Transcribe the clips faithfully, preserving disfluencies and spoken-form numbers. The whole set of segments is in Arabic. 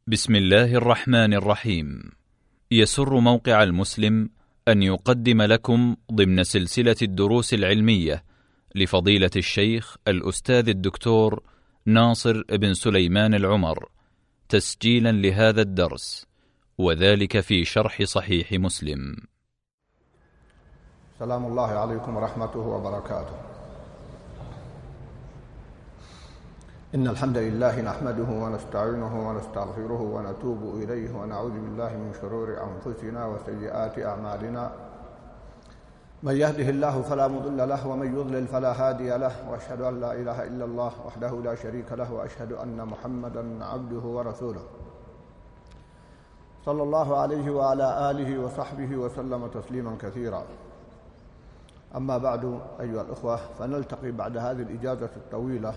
بسم الله الرحمن الرحيم. يسر موقع المسلم أن يقدم لكم ضمن سلسلة الدروس العلمية لفضيلة الشيخ الأستاذ الدكتور ناصر بن سليمان العمر تسجيلا لهذا الدرس، وذلك في شرح صحيح مسلم. سلام الله عليكم ورحمته وبركاته. إن الحمد لله نحمده ونستعينه ونستغفره ونتوب إليه ونعوذ بالله من شرور أنفسنا وسيئات أعمالنا. من يهده الله فلا مضل له ومن يضلل فلا هادي له، وأشهد أن لا إله إلا الله وحده لا شريك له، وأشهد أن محمدًا عبده ورسوله صلى الله عليه وعلى آله وصحبه وسلم تسليمًا كثيرا. أما بعد أيها الأخوة، فنلتقي بعد هذه الإجازة الطويلة،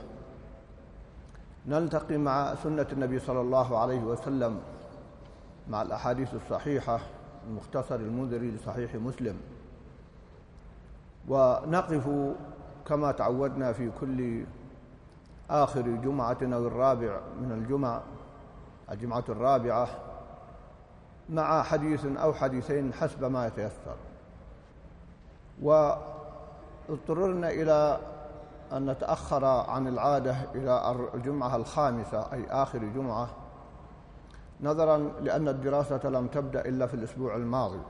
نلتقي مع سنة النبي صلى الله عليه وسلم مع الأحاديث الصحيحة المختصر المنذري لصحيح مسلم، ونقف كما تعودنا في كل آخر جمعة أو الرابع من الجمعة الجمعة الرابعة مع حديث أو حديثين حسب ما يتيسر. واضطررنا إلى أن نتأخر عن العادة إلى الجمعة الخامسة أي آخر جمعة، نظرا لأن الدراسة لم تبدأ إلا في الأسبوع الماضي،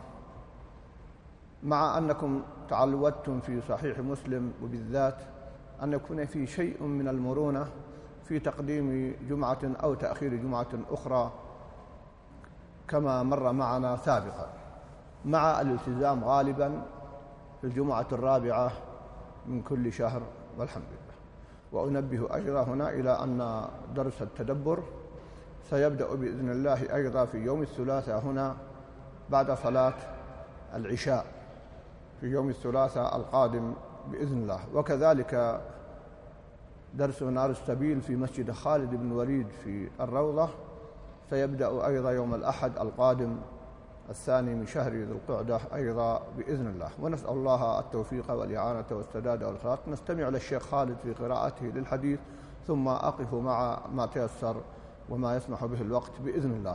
مع أنكم تعودتم في صحيح مسلم وبالذات أن يكون في شيء من المرونة في تقديم جمعة أو تأخير جمعة أخرى كما مر معنا سابقا، مع الالتزام غالبا في الجمعة الرابعة من كل شهر والحمد لله. وأنبه أيضا هنا إلى أن درس التدبر سيبدأ بإذن الله أيضا في يوم الثلاثاء هنا بعد صلاة العشاء في يوم الثلاثاء القادم بإذن الله، وكذلك درس منار السبيل في مسجد خالد بن الوليد في الروضة سيبدأ أيضا يوم الأحد القادم الثاني من شهر ذي القعدة أيضا بإذن الله. ونسأل الله التوفيق والإعانة والسداد والخيرات. نستمع للشيخ خالد في قراءته للحديث، ثم أقف مع ما تيسر وما يسمح به الوقت بإذن الله.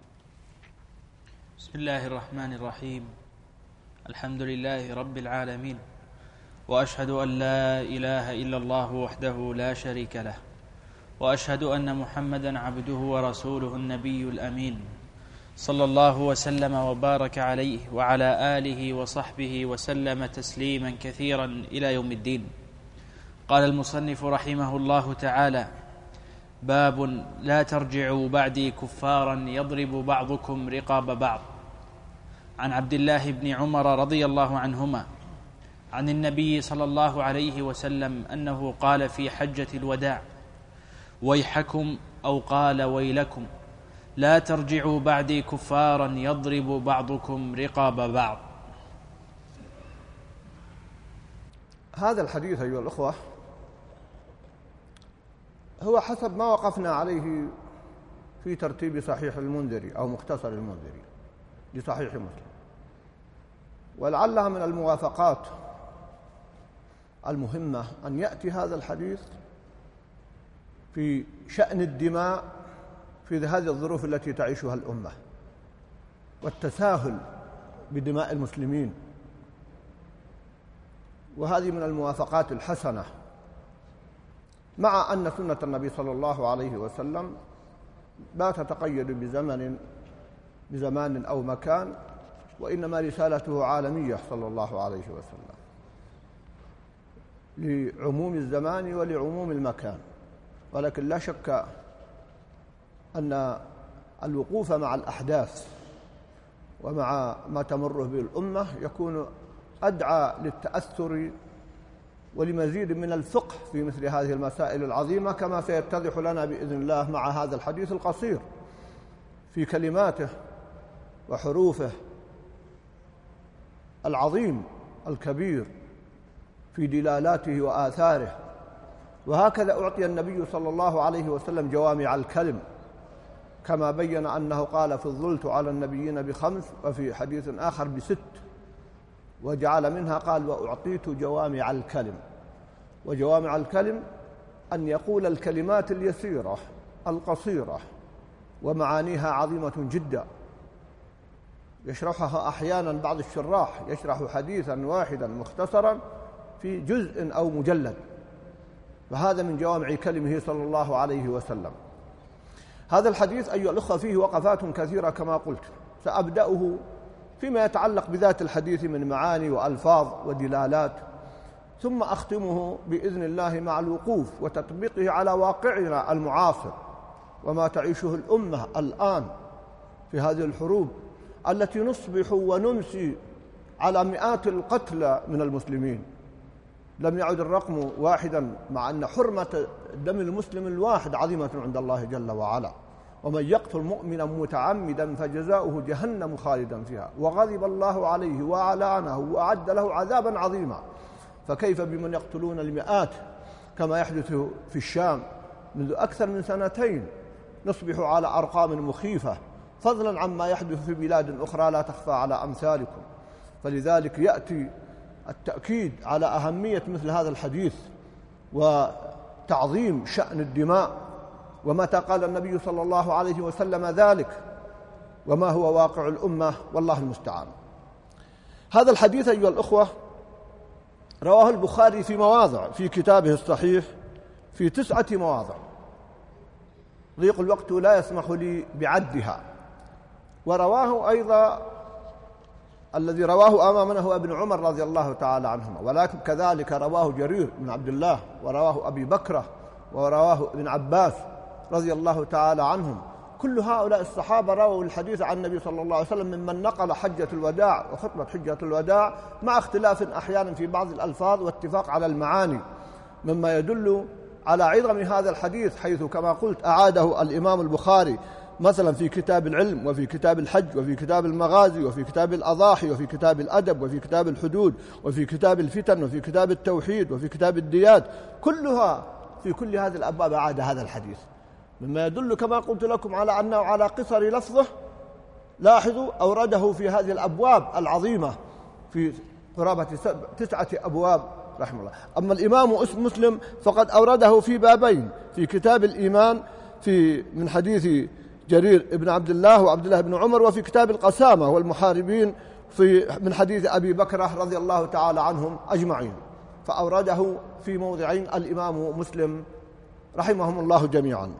بسم الله الرحمن الرحيم. الحمد لله رب العالمين، وأشهد أن لا إله إلا الله وحده لا شريك له، وأشهد أن محمدًا عبده ورسوله النبي الأمين، صلى الله وسلم وبارك عليه وعلى آله وصحبه وسلم تسليما كثيرا إلى يوم الدين. قال المصنف رحمه الله تعالى: باب لا ترجعوا بعدي كفارا يضرب بعضكم رقاب بعض. عن عبد الله بن عمر رضي الله عنهما عن النبي صلى الله عليه وسلم أنه قال في حجة الوداع: ويحكم، أو قال ويلكم، لا ترجعوا بعدي كفارا يضرب بعضكم رقاب بعض. هذا الحديث أيها الأخوة هو حسب ما وقفنا عليه في ترتيب صحيح المنذري أو مختصر المنذري لصحيح مسلم، ولعلها من الموافقات المهمة أن يأتي هذا الحديث في شأن الدماء في هذه الظروف التي تعيشها الأمة والتساهل بدماء المسلمين، وهذه من الموافقات الحسنة، مع أن سنة النبي صلى الله عليه وسلم لا تتقيد بزمن بزمان أو مكان، وإنما رسالته عالمية صلى الله عليه وسلم لعموم الزمان ولعموم المكان. ولكن لا شك أن الوقوف مع الأحداث ومع ما تمر به الأمة يكون أدعى للتأثر ولمزيد من الفقه في مثل هذه المسائل العظيمة، كما سيتضح لنا بإذن الله مع هذا الحديث القصير في كلماته وحروفه العظيم الكبير في دلالاته وآثاره. وهكذا أعطي النبي صلى الله عليه وسلم جوامع الكلم، كما بين أنه قال: فضلت على النبيين بخمس، وفي حديث آخر بست، وجعل منها قال: وأعطيت جوامع الكلم. وجوامع الكلم أن يقول الكلمات اليسيرة القصيرة ومعانيها عظيمة جدا، يشرحها أحيانا بعض الشراح يشرح حديثا واحدا مختصرا في جزء أو مجلد، وهذا من جوامع كلمه صلى الله عليه وسلم. هذا الحديث أيها الأخوة فيه وقفات كثيرة كما قلت، سأبدأه فيما يتعلق بذات الحديث من معاني وألفاظ ودلالات، ثم أختمه بإذن الله مع الوقوف وتطبيقه على واقعنا المعاصر وما تعيشه الأمة الآن في هذه الحروب التي نصبح ونمسي على مئات القتلى من المسلمين. لم يعد الرقم واحدا، مع أن حرمة دم المسلم الواحد عظيمة عند الله جل وعلا، ومن يقتل مؤمنا متعمدا فجزاؤه جهنم خالدا فيها وغضب الله عليه وألعنه وأعد له عذابا عظيما. فكيف بمن يقتلون المئات كما يحدث في الشام منذ أكثر من سنتين؟ نصبح على أرقام مخيفة، فضلا عما يحدث في بلاد أخرى لا تخفى على أمثالكم. فلذلك يأتي التأكيد على أهمية مثل هذا الحديث وتعظيم شأن الدماء، ومتى قال النبي صلى الله عليه وسلم ذلك، وما هو واقع الأمة، والله المستعان. هذا الحديث أيها الأخوة رواه البخاري في مواضع في كتابه الصحيح، في تسعة مواضع، ضيق الوقت لا يسمح لي بعدها. ورواه أيضا الذي رواه أمامنا هو ابن عمر رضي الله تعالى عنهما، ولكن كذلك رواه جرير بن عبد الله، ورواه أبي بكرة، ورواه ابن عباس رضي الله تعالى عنهم. كل هؤلاء الصحابة رووا الحديث عن النبي صلى الله عليه وسلم ممن نقل حجة الوداع وخطبة حجة الوداع، مع اختلاف أحيانا في بعض الألفاظ واتفاق على المعاني، مما يدل على عظم هذا الحديث، حيث كما قلت أعاده الإمام البخاري مثلا في كتاب العلم، وفي كتاب الحج، وفي كتاب المغازي، وفي كتاب الأضاحي، وفي كتاب الأدب، وفي كتاب الحدود، وفي كتاب الفتن، وفي كتاب التوحيد، وفي كتاب الديات. كلها في كل هذه الأبواب أعاد هذا الحديث، مما يدل كما قلت لكم على أنه على قصر لفظه. لاحظوا أورده في هذه الأبواب العظيمة في قرابة تسعة أبواب رحمه الله. أما الإمام مسلم فقد أورده في بابين، في كتاب الإيمان في من حديث جرير بن عبد الله وعبد الله بن عمر، وفي كتاب القسامة والمحاربين في من حديث أبي بكرة رضي الله تعالى عنهم أجمعين، فأورده في موضعين الإمام مسلم رحمهم الله جميعا.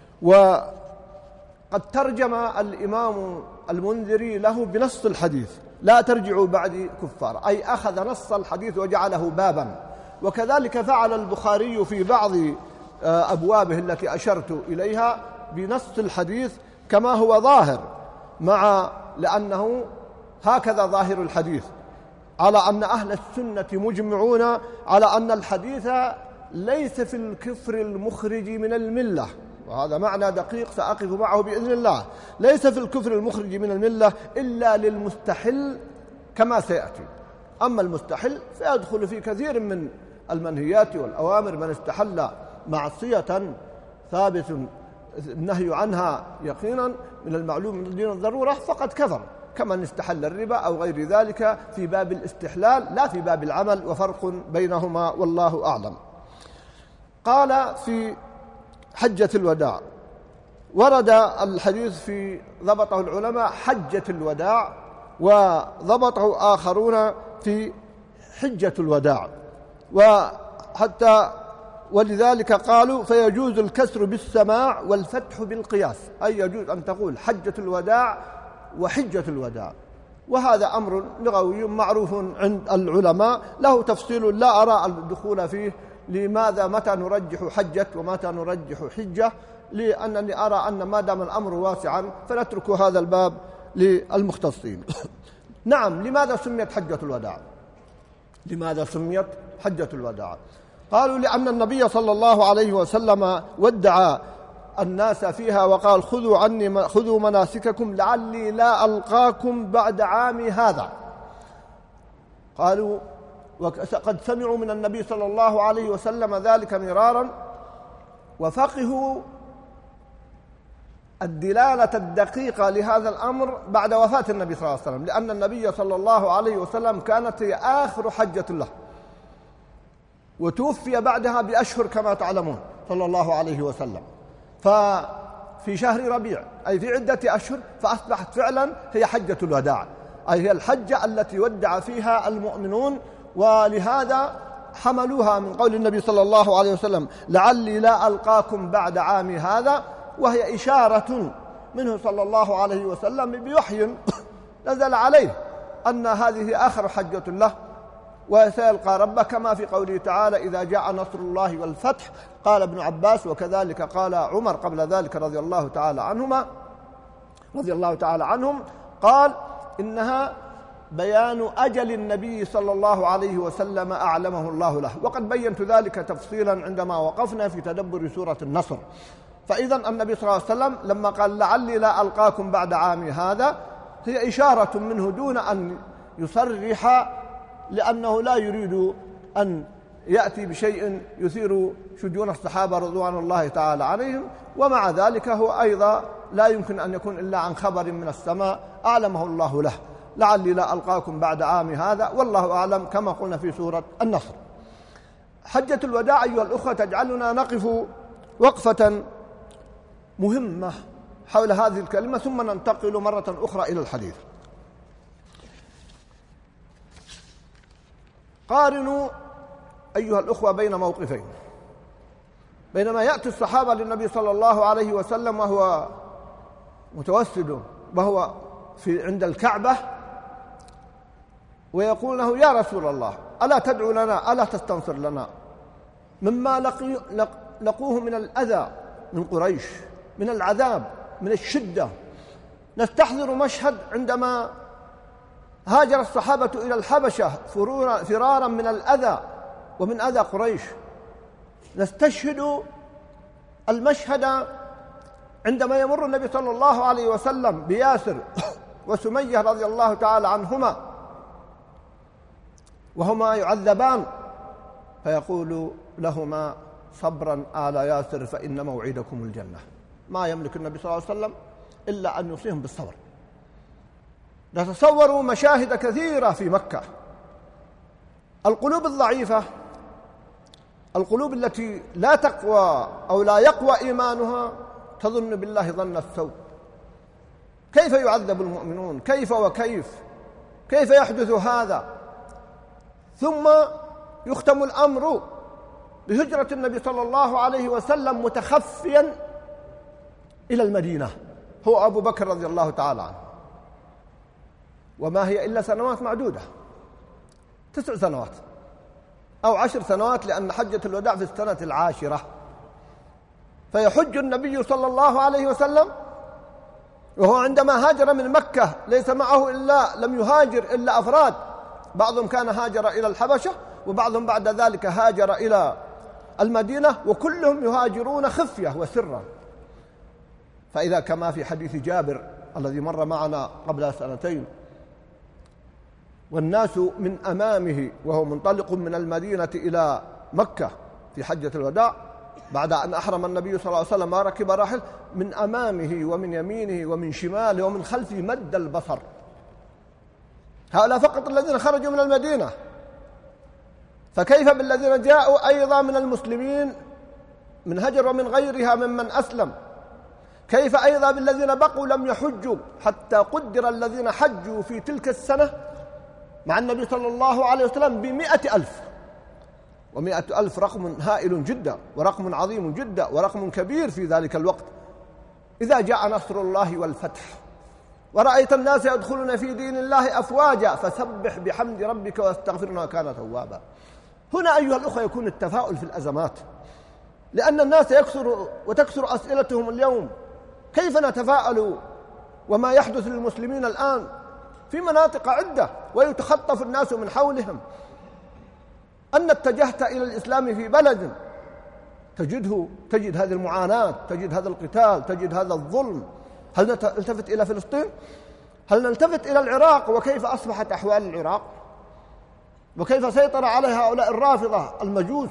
وقد ترجم الإمام المنذري له بنص الحديث: لا ترجعوا بعدي كفار، أي أخذ نص الحديث وجعله بابا. وكذلك فعل البخاري في بعض أبوابه التي أشرت إليها بنص الحديث كما هو ظاهر، مع لأنه هكذا ظاهر الحديث، على أن أهل السنة مجمعون على أن الحديث ليس في الكفر المخرج من الملة، وهذا معنى دقيق سأقف معه بإذن الله. ليس في الكفر المخرج من الملة إلا للمستحل كما سيأتي. أما المستحل فيدخل في كثير من المنهيات والأوامر، من استحل معصية ثابت النهي عنها يقينا من المعلوم من الدين الضرورة فقد كفر، كمن استحل الربا أو غير ذلك في باب الاستحلال لا في باب العمل، وفرق بينهما والله أعلم. قال في حجة الوداع، ورد الحديث في ضبطه العلماء حجة الوداع، وضبطه آخرون في حجة الوداع، وحتى ولذلك قالوا فيجوز الكسر بالسماع والفتح بالقياس، أي يجوز أن تقول حجة الوداع وحجة الوداع. وهذا أمر لغوي معروف عند العلماء له تفصيل لا أرى الدخول فيه، لماذا متى نرجح حجة ومتى نرجح حجة، لأنني أرى أن ما دام الأمر واسعا فنترك هذا الباب للمختصين. نعم، لماذا سميت حجة الوداع؟ لماذا سميت حجة الوداع؟ قالوا لأن النبي صلى الله عليه وسلم ودع الناس فيها وقال: خذوا عني خذوا مناسككم لعلي لا ألقاكم بعد عامي هذا. قالوا وقد سمعوا من النبي صلى الله عليه وسلم ذلك مرارا، وفقهوا الدلالة الدقيقة لهذا الأمر بعد وفاة النبي صلى الله عليه وسلم، لأن النبي صلى الله عليه وسلم كانت هي آخر حجة له، وتوفي بعدها بأشهر كما تعلمون صلى الله عليه وسلم. في شهر ربيع أي في عدة أشهر، فأصبحت فعلا هي حجة الوداع، أي هي الحجة التي ودع فيها المؤمنون. ولهذا حملوها من قول النبي صلى الله عليه وسلم لعلي لا ألقاكم بعد عامي هذا، وهي إشارة منه صلى الله عليه وسلم بوحي نزل عليه أن هذه آخر حجة له وسيلقى ربه، كما في قوله تعالى إذا جاء نصر الله والفتح. قال ابن عباس وكذلك قال عمر قبل ذلك رضي الله تعالى عنهما رضي الله تعالى عنهم، قال إنها بيان أجل النبي صلى الله عليه وسلم أعلمه الله له، وقد بينت ذلك تفصيلا عندما وقفنا في تدبر سورة النصر. فإذا النبي صلى الله عليه وسلم لما قال لعلي لا ألقاكم بعد عامي هذا هي إشارة منه دون أن يصرح، لأنه لا يريد أن يأتي بشيء يثير شجون الصحابة رضوان الله تعالى عليهم، ومع ذلك هو أيضا لا يمكن أن يكون إلا عن خبر من السماء أعلمه الله له، لعلي لا ألقاكم بعد عامي هذا، والله أعلم كما قلنا في سورة النصر. حجة الوداع أيها الأخوة تجعلنا نقف وقفة مهمة حول هذه الكلمة، ثم ننتقل مرة أخرى إلى الحديث. قارنوا أيها الأخوة بين موقفين، بينما يأتي الصحابة للنبي صلى الله عليه وسلم وهو متوسد وهو في عند الكعبة ويقول له يا رسول الله ألا تدعو لنا ألا تستنصر لنا مما لقي لقوه من الأذى من قريش، من العذاب، من الشدة. نستحضر مشهد عندما هاجر الصحابة إلى الحبشة فرارا من الأذى ومن أذى قريش. نستشهد المشهد عندما يمر النبي صلى الله عليه وسلم بياسر وسمية رضي الله تعالى عنهما وهما يعذبان، فيقول لهما صبرا آل ياسر فإن موعدكم الجنة. ما يملك النبي صلى الله عليه وسلم إلا أن يوصيهم بالصبر. نتصور مشاهد كثيرة في مكة. القلوب الضعيفة، القلوب التي لا تقوى أو لا يقوى إيمانها، تظن بالله ظن السوء. كيف يعذب المؤمنون؟ كيف وكيف؟ كيف يحدث هذا؟ ثم يختم الأمر بهجرة النبي صلى الله عليه وسلم متخفيا إلى المدينة هو أبو بكر رضي الله تعالى عنه، وما هي إلا سنوات معدودة، تسع سنوات أو عشر سنوات، لأن حجة الوداع في السنة العاشرة. فيحج النبي صلى الله عليه وسلم وهو عندما هاجر من مكة ليس معه إلا لم يهاجر إلا أفراد، بعضهم كان هاجر إلى الحبشة وبعضهم بعد ذلك هاجر إلى المدينة، وكلهم يهاجرون خفية وسرا. فإذا كما في حديث جابر الذي مر معنا قبل سنتين، والناس من أمامه وهو منطلق من المدينة إلى مكة في حجة الوداع بعد أن أحرم النبي صلى الله عليه وسلم وركب راحل، من أمامه ومن يمينه ومن شماله ومن خلفه مد البصر. هؤلاء فقط الذين خرجوا من المدينة، فكيف بالذين جاءوا أيضا من المسلمين من هجر ومن غيرها ممن أسلم؟ كيف أيضا بالذين بقوا لم يحجوا؟ حتى قدر الذين حجوا في تلك السنة مع النبي صلى الله عليه وسلم بمئة ألف، ومئة ألف رقم هائل جدا ورقم عظيم جدا ورقم كبير في ذلك الوقت. إذا جاء نصر الله والفتح ورأيت الناس يدخلون في دين الله أفواجا فسبح بحمد ربك واستغفر إنه كان توابا. هنا أيها الأخوة يكون التفاؤل في الأزمات، لأن الناس يكثر وتكثر أسئلتهم اليوم: كيف نتفاءل وما يحدث للمسلمين الآن في مناطق عدة ويتخطف الناس من حولهم؟ أن اتجهت إلى الإسلام في بلد تجده تجد هذه المعاناة، تجد هذا القتال، تجد هذا الظلم. هل نلتفت إلى فلسطين؟ هل نلتفت إلى العراق وكيف أصبحت أحوال العراق؟ وكيف سيطر عليها هؤلاء الرافضة المجوس؟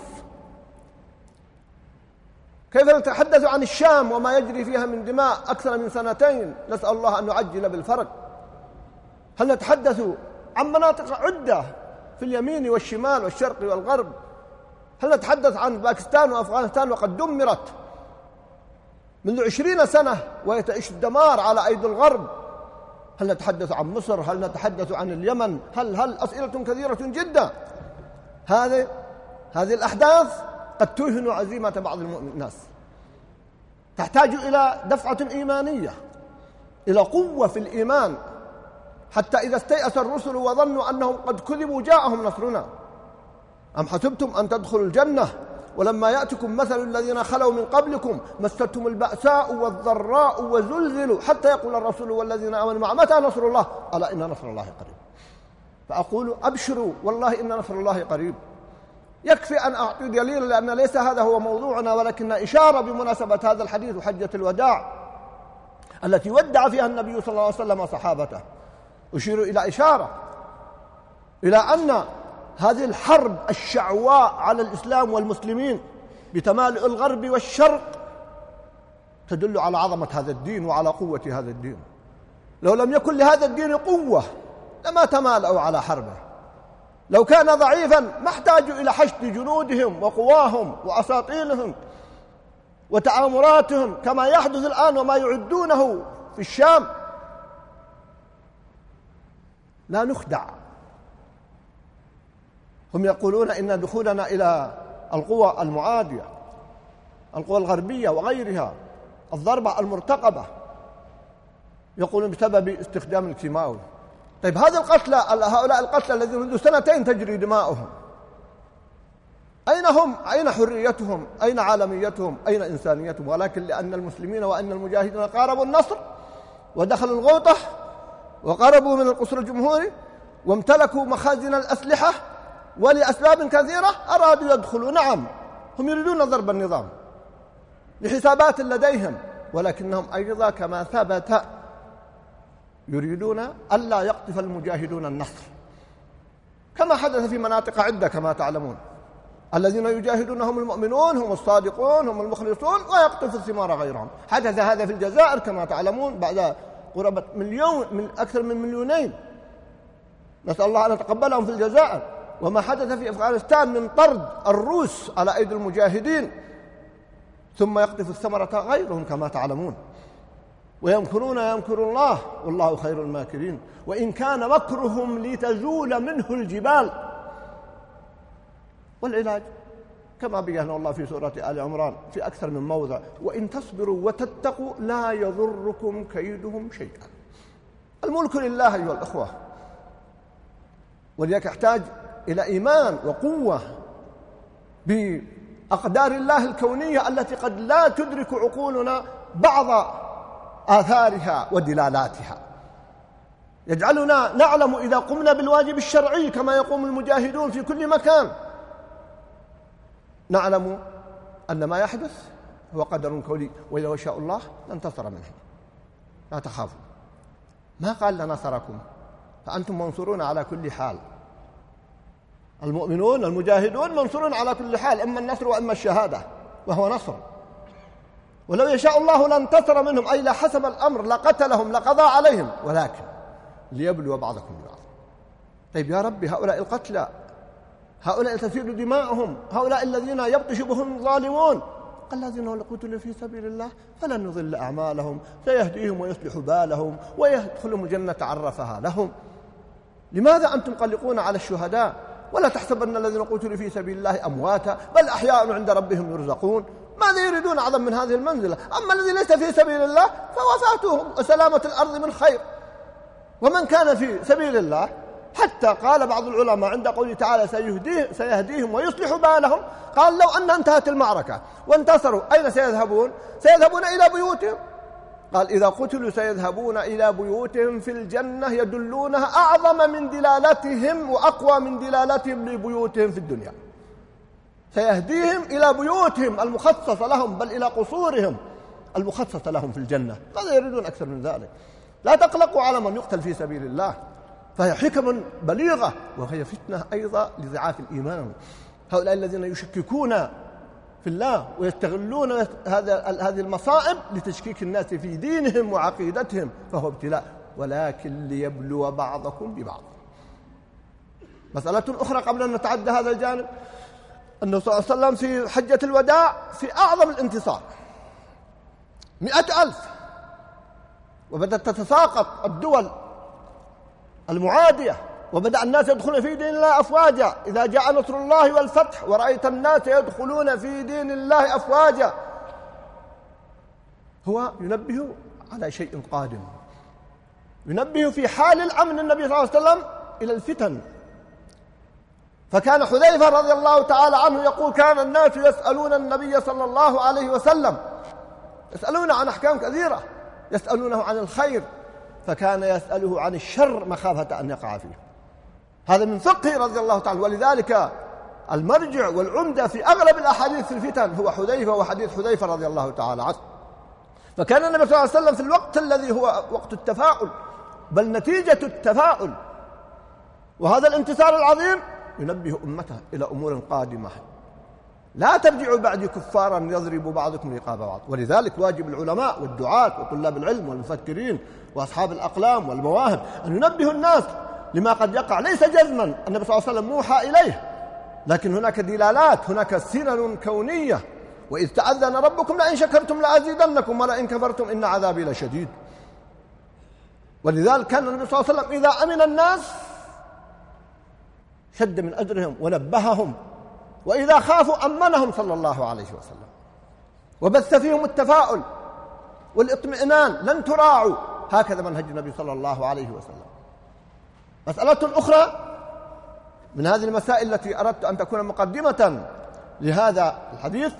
كيف نتحدث عن الشام وما يجري فيها من دماء أكثر من سنتين، نسأل الله أن نعجل بالفرج؟ هل نتحدث عن مناطق عدة في اليمين والشمال والشرق والغرب؟ هل نتحدث عن باكستان وأفغانستان وقد دمرت منذ عشرين سنة ويتعيش الدمار على أيدي الغرب. هل نتحدث عن مصر؟ هل نتحدث عن اليمن؟ هل هل أسئلة كثيرة جدا. هذه هذه الأحداث قد توهن عزيمة بعض الناس، تحتاج إلى دفعة إيمانية، إلى قوة في الإيمان، حتى إذا استيأس الرسل وظنوا أنهم قد كذبوا جاءهم نصرنا. أم حسبتم أن تدخلوا الجنة ولما يأتكم مثل الذين خلوا من قبلكم مستهم البأساء والضراء وزلزلوا حتى يقول الرسول والذين آمنوا معه متى نصر الله؟ ألا إن نصر الله قريب. فأقول أبشروا والله إن نصر الله قريب. يكفي أن أعطي دليل، لأن ليس هذا هو موضوعنا، ولكن إشارة بمناسبة هذا الحديث وحجة الوداع التي ودع فيها النبي صلى الله عليه وسلم صحابته. أشير إلى إشارة إلى أن هذه الحرب الشعواء على الإسلام والمسلمين بتمالؤ الغرب والشرق تدل على عظمة هذا الدين وعلى قوة هذا الدين. لو لم يكن لهذا الدين قوة لما تمالؤوا على حربه. لو كان ضعيفا ما احتاجوا إلى حشد جنودهم وقواهم وأساطيلهم وتآمراتهم كما يحدث الآن وما يعدونه في الشام. لا نخدع. هم يقولون إن دخولنا إلى القوى المعادية، القوى الغربية وغيرها، الضربة المرتقبة، يقولون بسبب استخدام الكيماوي. طيب هذه القتلى، هؤلاء القتلى الذين منذ سنتين تجري دماؤهم، أين هم؟ أين حريتهم؟ أين عالميتهم؟ أين إنسانيتهم؟ ولكن لأن المسلمين وأن المجاهدين قاربوا النصر ودخلوا الغوطة وقربوا من القصر الجمهوري وامتلكوا مخازن الأسلحة، ولأسباب كثيرة أرادوا يدخلوا. نعم هم يريدون ضرب النظام لحسابات لديهم، ولكنهم أيضا كما ثبت يريدون ألا يقطف المجاهدون النصر، كما حدث في مناطق عدة كما تعلمون. الذين يجاهدون هم المؤمنون، هم الصادقون، هم المخلصون، ويقطف الثمار غيرهم. حدث هذا في الجزائر كما تعلمون بعد قرابة مليون، من أكثر من مليونين، نسأل الله أن يتقبلهم في الجزائر. وما حدث في أفغانستان من طرد الروس على أيدي المجاهدين، ثم يقطف الثمرة غيرهم كما تعلمون. ويمكرون يمكر الله والله خير الماكرين، وإن كان مكرهم لتزول منه الجبال. والعلاج كما بينا الله في سورة آل عمران في أكثر من موضع: وإن تصبروا وتتقوا لا يضركم كيدهم شيئا. الملك لله أيها الأخوة، ولذلك يحتاج إلى إيمان وقوة بأقدار الله الكونية التي قد لا تدرك عقولنا بعض آثارها ودلالاتها، يجعلنا نعلم إذا قمنا بالواجب الشرعي كما يقوم المجاهدون في كل مكان، نعلم أن ما يحدث هو قدر كوني، وإذا شاء الله لانتصر منهم. لا تخافوا، ما قال لنصركم، فأنتم منصورون على كل حال. المؤمنون المجاهدون منصورون على كل حال، إما النصر وإما الشهادة، وهو نصر. ولو يشاء الله لانتصر منهم، أي لا حسب الأمر لقتلهم لقضى عليهم، ولكن ليبلو بعضكم ببعض. طيب يا ربي، هؤلاء القتلى، هؤلاء تسيل دماؤهم، هؤلاء الذين يبطش بهم الظالمون، قال الذين قتلوا في سبيل الله فلن يضل أعمالهم سيهديهم ويصلح بالهم ويدخلهم الجنة عرفها لهم. لماذا أنتم قلقون على الشهداء؟ ولا تحسبن الذين قتلوا في سبيل الله أمواتا بل أحياء عند ربهم يرزقون. ماذا يريدون أعظم من هذه المنزلة؟ أما الذي ليس في سبيل الله فوفاته وسلامة الأرض من خير. ومن كان في سبيل الله، حتى قال بعض العلماء عند قوله تعالى سيهديه سيهديهم ويصلح بالهم، قال لو أن انتهت المعركة وانتصروا أين سيذهبون؟ سيذهبون إلى بيوتهم. قال إذا قتلوا سيذهبون إلى بيوتهم في الجنة، يدلونها أعظم من دلالتهم وأقوى من دلالتهم لبيوتهم في الدنيا. سيهديهم إلى بيوتهم المخصصة لهم، بل إلى قصورهم المخصصة لهم في الجنة. ماذا يريدون أكثر من ذلك؟ لا تقلقوا على من يقتل في سبيل الله، فهي حكم بليغة، وهي فتنة أيضا لضعاف الإيمان. هؤلاء الذين يشككون في الله ويستغلون هذا هذه المصائب لتشكيك الناس في دينهم وعقيدتهم، فهو ابتلاء، ولكن ليبلو بعضكم ببعض. مسألة أخرى قبل أن نتعدى هذا الجانب، أنه صلى الله عليه وسلم في حجة الوداع في أعظم الانتصار مئة ألف، وبدأت تتساقط الدول المعادية، وبدأ الناس يدخلون في دين الله أفواجا. إذا جاء نصر الله والفتح ورأيت الناس يدخلون في دين الله أفواجا، هو ينبه على شيء قادم، ينبه في حال الأمن النبي صلى الله عليه وسلم إلى الفتن. فكان حذيفة رضي الله تعالى عنه يقول: كان الناس يسألون النبي صلى الله عليه وسلم، يسألون عن أحكام كثيرة، يسألونه عن الخير، فكان يسأله عن الشر مخافة أن يقع فيه. هذا من فقه رضي الله تعالى. ولذلك المرجع والعمدة في أغلب الأحاديث في الفتن هو حذيفة وحديث حذيفة رضي الله تعالى عنه. فكان النبي صلى الله عليه وسلم في الوقت الذي هو وقت التفاؤل، بل نتيجة التفاؤل وهذا الانتصار العظيم، ينبه أمته إلى أمور قادمة: لا ترجعوا بعد كفارا يضرب بعضكم رقاب بعض. ولذلك واجب العلماء والدعاة وطلاب العلم والمفكرين وأصحاب الأقلام والمواهب أن ينبهوا الناس لما قد يقع. ليس جزما، النبي صلى الله عليه وسلم موحى إليه، لكن هناك دلالات، هناك سنن كونية. وإذ تأذن ربكم لئن شكرتم لأزيدنكم ولئن كفرتم إن عذابي لشديد. ولذلك كان النبي صلى الله عليه وسلم إذا أمن الناس شد من أجرهم ونبههم، وإذا خافوا أمنهم صلى الله عليه وسلم، وبث فيهم التفاؤل والاطمئنان: لن تراعوا. هكذا منهج النبي صلى الله عليه وسلم. مسألة أخرى من هذه المسائل التي أردت أن تكون مقدمة لهذا الحديث،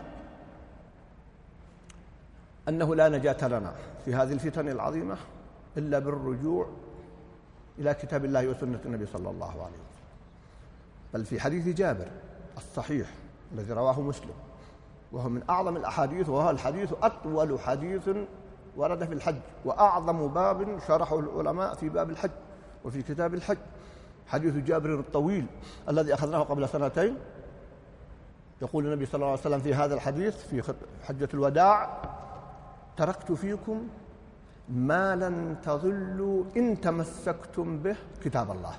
أنه لا نجاة لنا في هذه الفتن العظيمة إلا بالرجوع إلى كتاب الله وسنة النبي صلى الله عليه وسلم. بل في حديث جابر الصحيح الذي رواه مسلم، وهو من أعظم الأحاديث، وهو الحديث أطول حديث ورد في الحج، وأعظم باب شرحه العلماء في باب الحج وفي كتاب الحج، حديث جابر الطويل الذي أخذناه قبل سنتين. يقول النبي صلى الله عليه وسلم في هذا الحديث في حجة الوداع: تركت فيكم ما لن تضلوا إن تمسكتم به كتاب الله.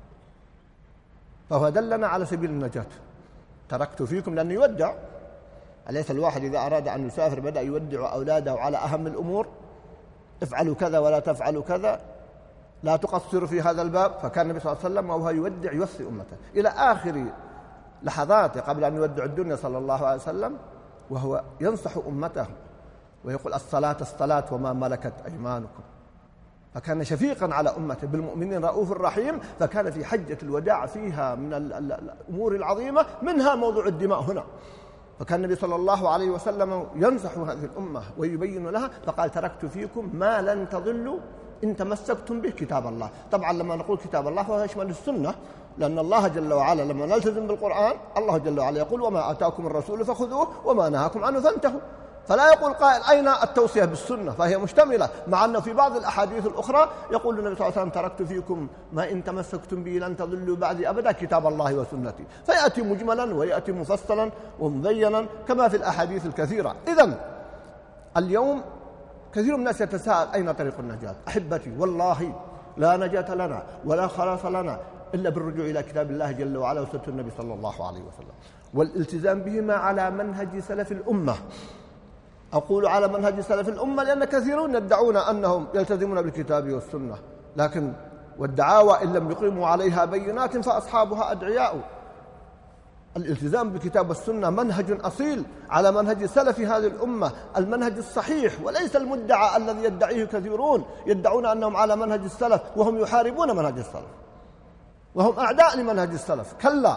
فهو دلنا على سبيل النجاة. تركت فيكم، لأنه يودع. أليس الواحد إذا أراد أن يسافر بدأ يودع أولاده على أهم الأمور: افعلوا كذا ولا تفعلوا كذا، لا تقصروا في هذا الباب. فكان النبي صلى الله عليه وسلم وهو يودع يوصي أمته إلى آخر لحظاته قبل أن يودع الدنيا صلى الله عليه وسلم، وهو ينصح أمته ويقول: الصلاة الصلاة وما ملكت أيمانكم. فكان شفيقا على أمته، بالمؤمنين رؤوف رحيم. فكان في حجة الوداع فيها من الأمور العظيمة، منها موضوع الدماء هنا. فكان النبي صلى الله عليه وسلم ينصح هذه الأمة ويبين لها، فقال: تركت فيكم ما لن تضلوا إن تمسكتم به كتاب الله. طبعا لما نقول كتاب الله فهو يشمل السنة، لأن الله جل وعلا لما نلتزم بالقرآن الله جل وعلا يقول: وما آتاكم الرسول فخذوه وما نهاكم عنه فانتهوا. فلا يقول قائل: أين التوصية بالسنة؟ فهي مشتملة، مع أنه في بعض الأحاديث الأخرى يقول النبي صلى الله عليه وسلم: تركت فيكم ما إن تمسكتم به لن تضلوا بعدي أبدا كتاب الله وسنتي. فيأتي مجملا ويأتي مفصلا ومبينا كما في الأحاديث الكثيرة. إذن اليوم كثير من الناس يتساءل: أين طريق النجاة؟ أحبتي، والله لا نجاة لنا ولا خلاص لنا إلا بالرجوع إلى كتاب الله جل وعلا وسنة النبي صلى الله عليه وسلم، والالتزام بهما على منهج سلف الأمة. أقول على منهج سلف الأمة لأن كثيرون يدعون أنهم يلتزمون بالكتاب والسنة، لكن والدعاوى إن لم يقيموا عليها بينات فأصحابها أدعياء. الالتزام بالكتاب والسنة منهج أصيل على منهج سلف هذه الأمة، المنهج الصحيح، وليس المدعى الذي يدعيه كثيرون يدعون أنهم على منهج السلف وهم يحاربون منهج السلف وهم أعداء لمنهج السلف. كلا،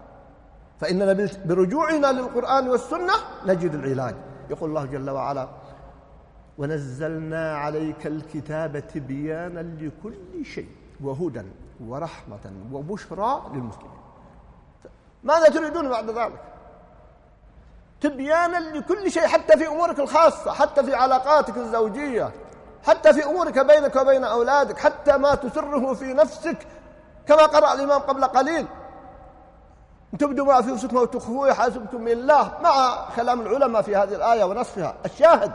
فإننا برجوعنا للقرآن والسنة نجد العلاج. يقول الله جل وعلا: ونزلنا عليك الكتاب تبيانا لكل شيء وهدى ورحمة وبشرى للمسلمين. ماذا تريدون بعد ذلك؟ تبيانا لكل شيء، حتى في أمورك الخاصة، حتى في علاقاتك الزوجية، حتى في أمورك بينك وبين أولادك، حتى ما تسره في نفسك، كما قرأ الإمام قبل قليل: تبدوا ما في أنفسكم وتخفوه يحاسبكم من الله، مع كلام العلماء في هذه الآية ونصفها. الشاهد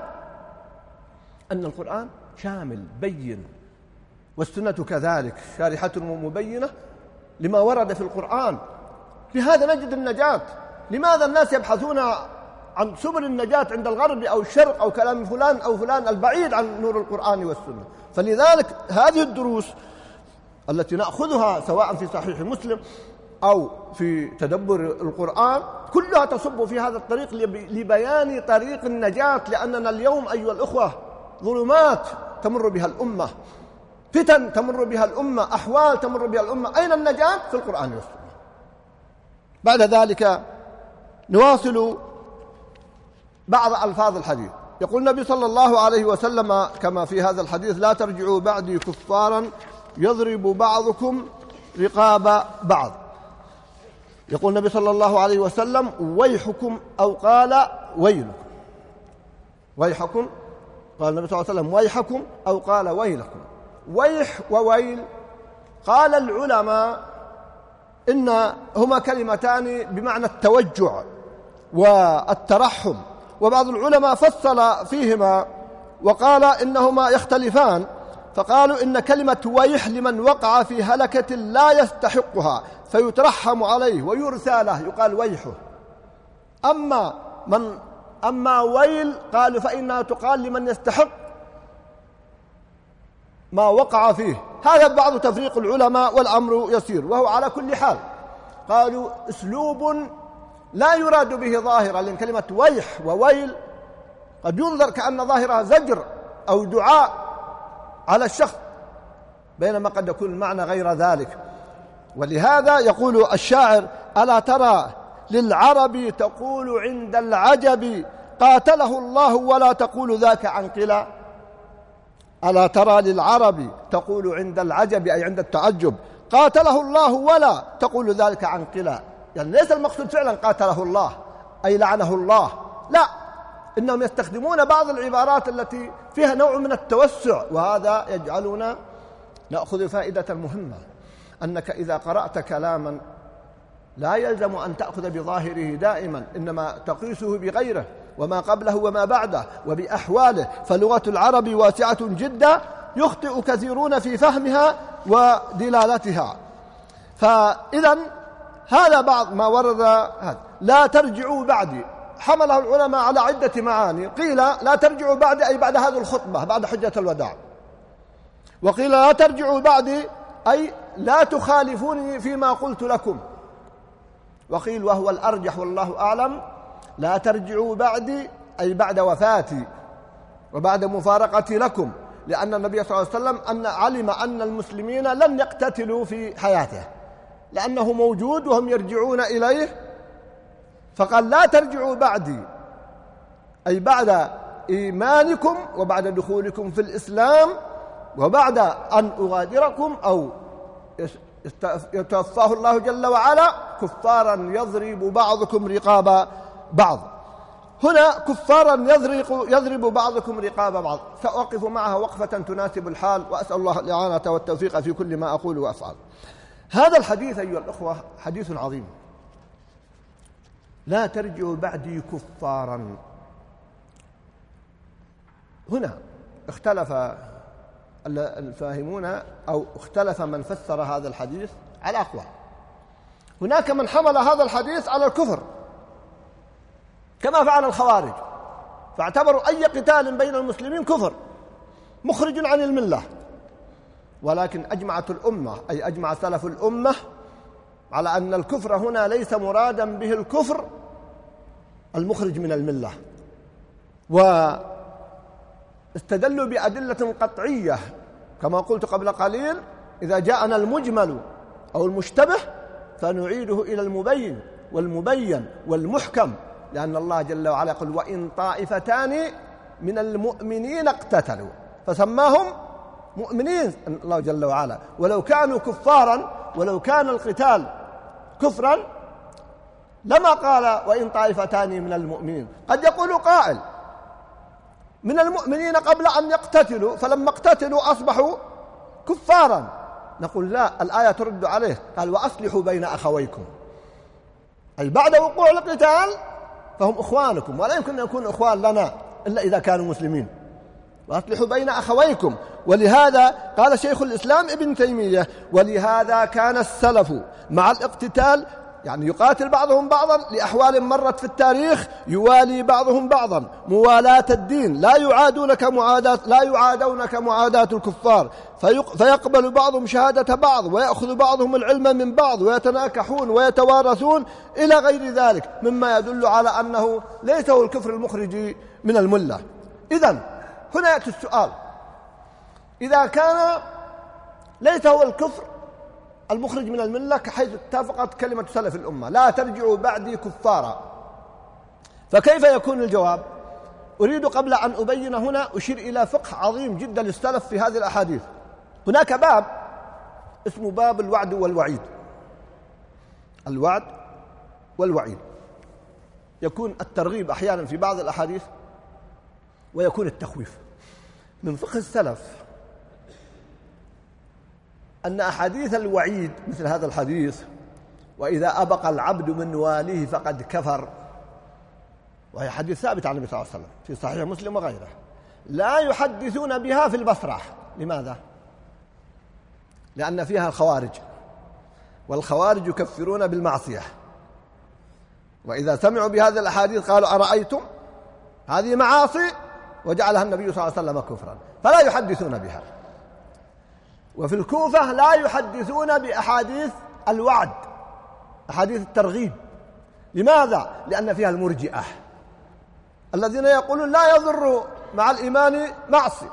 أن القرآن شامل بين، والسنة كذلك شارحة ومبينة لما ورد في القرآن. لهذا نجد النجاة. لماذا الناس يبحثون عن سبل النجاة عند الغرب أو الشرق أو كلام فلان أو فلان البعيد عن نور القرآن والسنة. فلذلك هذه الدروس التي نأخذها سواء في صحيح مسلم أو في تدبر القرآن كلها تصب في هذا الطريق لبيان طريق النجاة، لأننا اليوم أيها الأخوة ظلمات تمر بها الأمة، فتن تمر بها الأمة، أحوال تمر بها الأمة. أين النجاة؟ في القرآن والسنة. بعد ذلك نواصل بعض ألفاظ الحديث. يقول النبي صلى الله عليه وسلم كما في هذا الحديث: لا ترجعوا بعدي كفارا يضرب بعضكم رقاب بعض. يقول النبي صلى الله عليه وسلم: ويحكم، أو قال ويلكم. ويحكم، قال النبي صلى الله عليه وسلم: ويحكم، أو قال ويلكم. ويح وويل قال العلماء إن هما كلمتان بمعنى التوجع والترحم، وبعض العلماء فصل فيهما وقال إنهما يختلفان، فقالوا إن كلمة ويح لمن وقع في هلكة لا يستحقها فيترحم عليه ويرثى له يقال ويحه. أما من أما ويل قالوا فإنها تقال لمن يستحق ما وقع فيه. هذا بعض تفريق العلماء والأمر يسير. وهو على كل حال قالوا أسلوب لا يراد به ظاهرة، لأن كلمة ويح وويل قد ينظر كأن ظاهرها زجر أو دعاء على الشخص، بينما قد يكون المعنى غير ذلك. ولهذا يقول الشاعر: ألا ترى للعرب تقول عند العجب قاتله الله ولا تقول ذاك عن قلا. ألا ترى للعرب تقول عند العجب أي عند التعجب قاتله الله ولا تقول ذلك عن قلا. يعني ليس المقصود فعلا قاتله الله أي لعنه الله، لا، إنهم يستخدمون بعض العبارات التي فيها نوع من التوسع، وهذا يجعلنا نأخذ فائدة مهمة، أنك إذا قرأت كلاما لا يلزم أن تأخذ بظاهره دائما، إنما تقيسه بغيره وما قبله وما بعده وبأحواله. فلغة العرب واسعة جدا يخطئ كثيرون في فهمها ودلالتها. فإذا هذا بعض ما ورد. هذا لا ترجعوا بعدي حمله العلماء على عدة معاني. قيل لا ترجعوا بعدي أي بعد هذه الخطبة بعد حجة الوداع، وقيل لا ترجعوا بعدي أي لا تخالفوني فيما قلت لكم، وقيل وهو الأرجح والله أعلم لا ترجعوا بعدي أي بعد وفاتي وبعد مفارقتي لكم، لأن النبي صلى الله عليه وسلم أن علم أن المسلمين لن يقتتلوا في حياته لأنه موجود وهم يرجعون إليه، فقال لا ترجعوا بعدي أي بعد إيمانكم وبعد دخولكم في الإسلام وبعد أن أغادركم أو يتوفاه الله جل وعلا كفارا يضرب بعضكم رقاب بعض. هنا كفارا يضرب, يضرب بعضكم رقاب بعض، سأوقف معها وقفة تناسب الحال، وأسأل الله الإعانة والتوفيق في كل ما أقول وأفعل. هذا الحديث أيها الأخوة حديث عظيم. لا ترجعوا بعدي كفارا. هنا اختلف الفاهمون أو اختلف من فسر هذا الحديث على أقوال. هناك من حمل هذا الحديث على الكفر كما فعل الخوارج، فاعتبروا أي قتال بين المسلمين كفر مخرج عن الملة، ولكن أجمعت الأمة أي أجمع سلف الأمة على أن الكفر هنا ليس مرادا به الكفر المخرج من الملة، واستدلوا بأدلة قطعية كما قلت قبل قليل: إذا جاءنا المجمل أو المشتبه فنعيده إلى المبين والمبين والمحكم، لأن الله جل وعلا يقول: وإن طائفتان من المؤمنين اقتتلوا، فسماهم مؤمنين الله جل وعلا، ولو كانوا كفارا ولو كان القتال كفرا لما قال وإن طائفتان من المؤمنين. قد يقول قائل: من المؤمنين قبل أن يقتتلوا، فلما اقتتلوا أصبحوا كفارا. نقول لا، الآية ترد عليه، قال: وأصلحوا بين أخويكم، أي بعد وقوع القتال فهم إخوانكم، ولا يمكن أن يكونوا إخوان لنا إلا إذا كانوا مسلمين. وأصلحوا بين أخويكم. ولهذا قال شيخ الإسلام ابن تيمية: ولهذا كان السلف مع الاقتتال يعني يقاتل بعضهم بعضا لأحوال مرت في التاريخ، يوالي بعضهم بعضا موالاة الدين، لا يعادونك معاداة لا يعادونك معاداة الكفار، فيقبل بعضهم شهادة بعض، ويأخذ بعضهم العلم من بعض، ويتناكحون ويتوارثون إلى غير ذلك مما يدل على أنه ليس هو الكفر المخرج من الملة. إذن هنا يأتي السؤال: إذا كان ليس هو الكفر المخرج من الملة حيث اتفقت كلمة سلف الأمة لا ترجعوا بعدي كفارا، فكيف يكون الجواب؟ أريد قبل أن أبين هنا أشير إلى فقه عظيم جدا للسلف في هذه الأحاديث. هناك باب اسمه باب الوعد والوعيد. الوعد والوعيد يكون الترغيب أحيانا في بعض الأحاديث ويكون التخويف. من فقه السلف أن أحاديث الوعيد مثل هذا الحديث: وإذا أبق العبد من واليه فقد كفر، وهي حديث ثابت عن النبي صلى الله عليه وسلم في صحيح مسلم وغيره، لا يحدثون بها في البصرة. لماذا؟ لأن فيها الخوارج، والخوارج يكفرون بالمعصية، وإذا سمعوا بهذه الأحاديث قالوا: أرأيتم هذه معاصي وجعلها النبي صلى الله عليه وسلم كفرا، فلا يحدثون بها. وفي الكوفة لا يحدثون بأحاديث الوعد، أحاديث الترغيب. لماذا؟ لأن فيها المرجئة الذين يقولون لا يضر مع الإيمان معصية،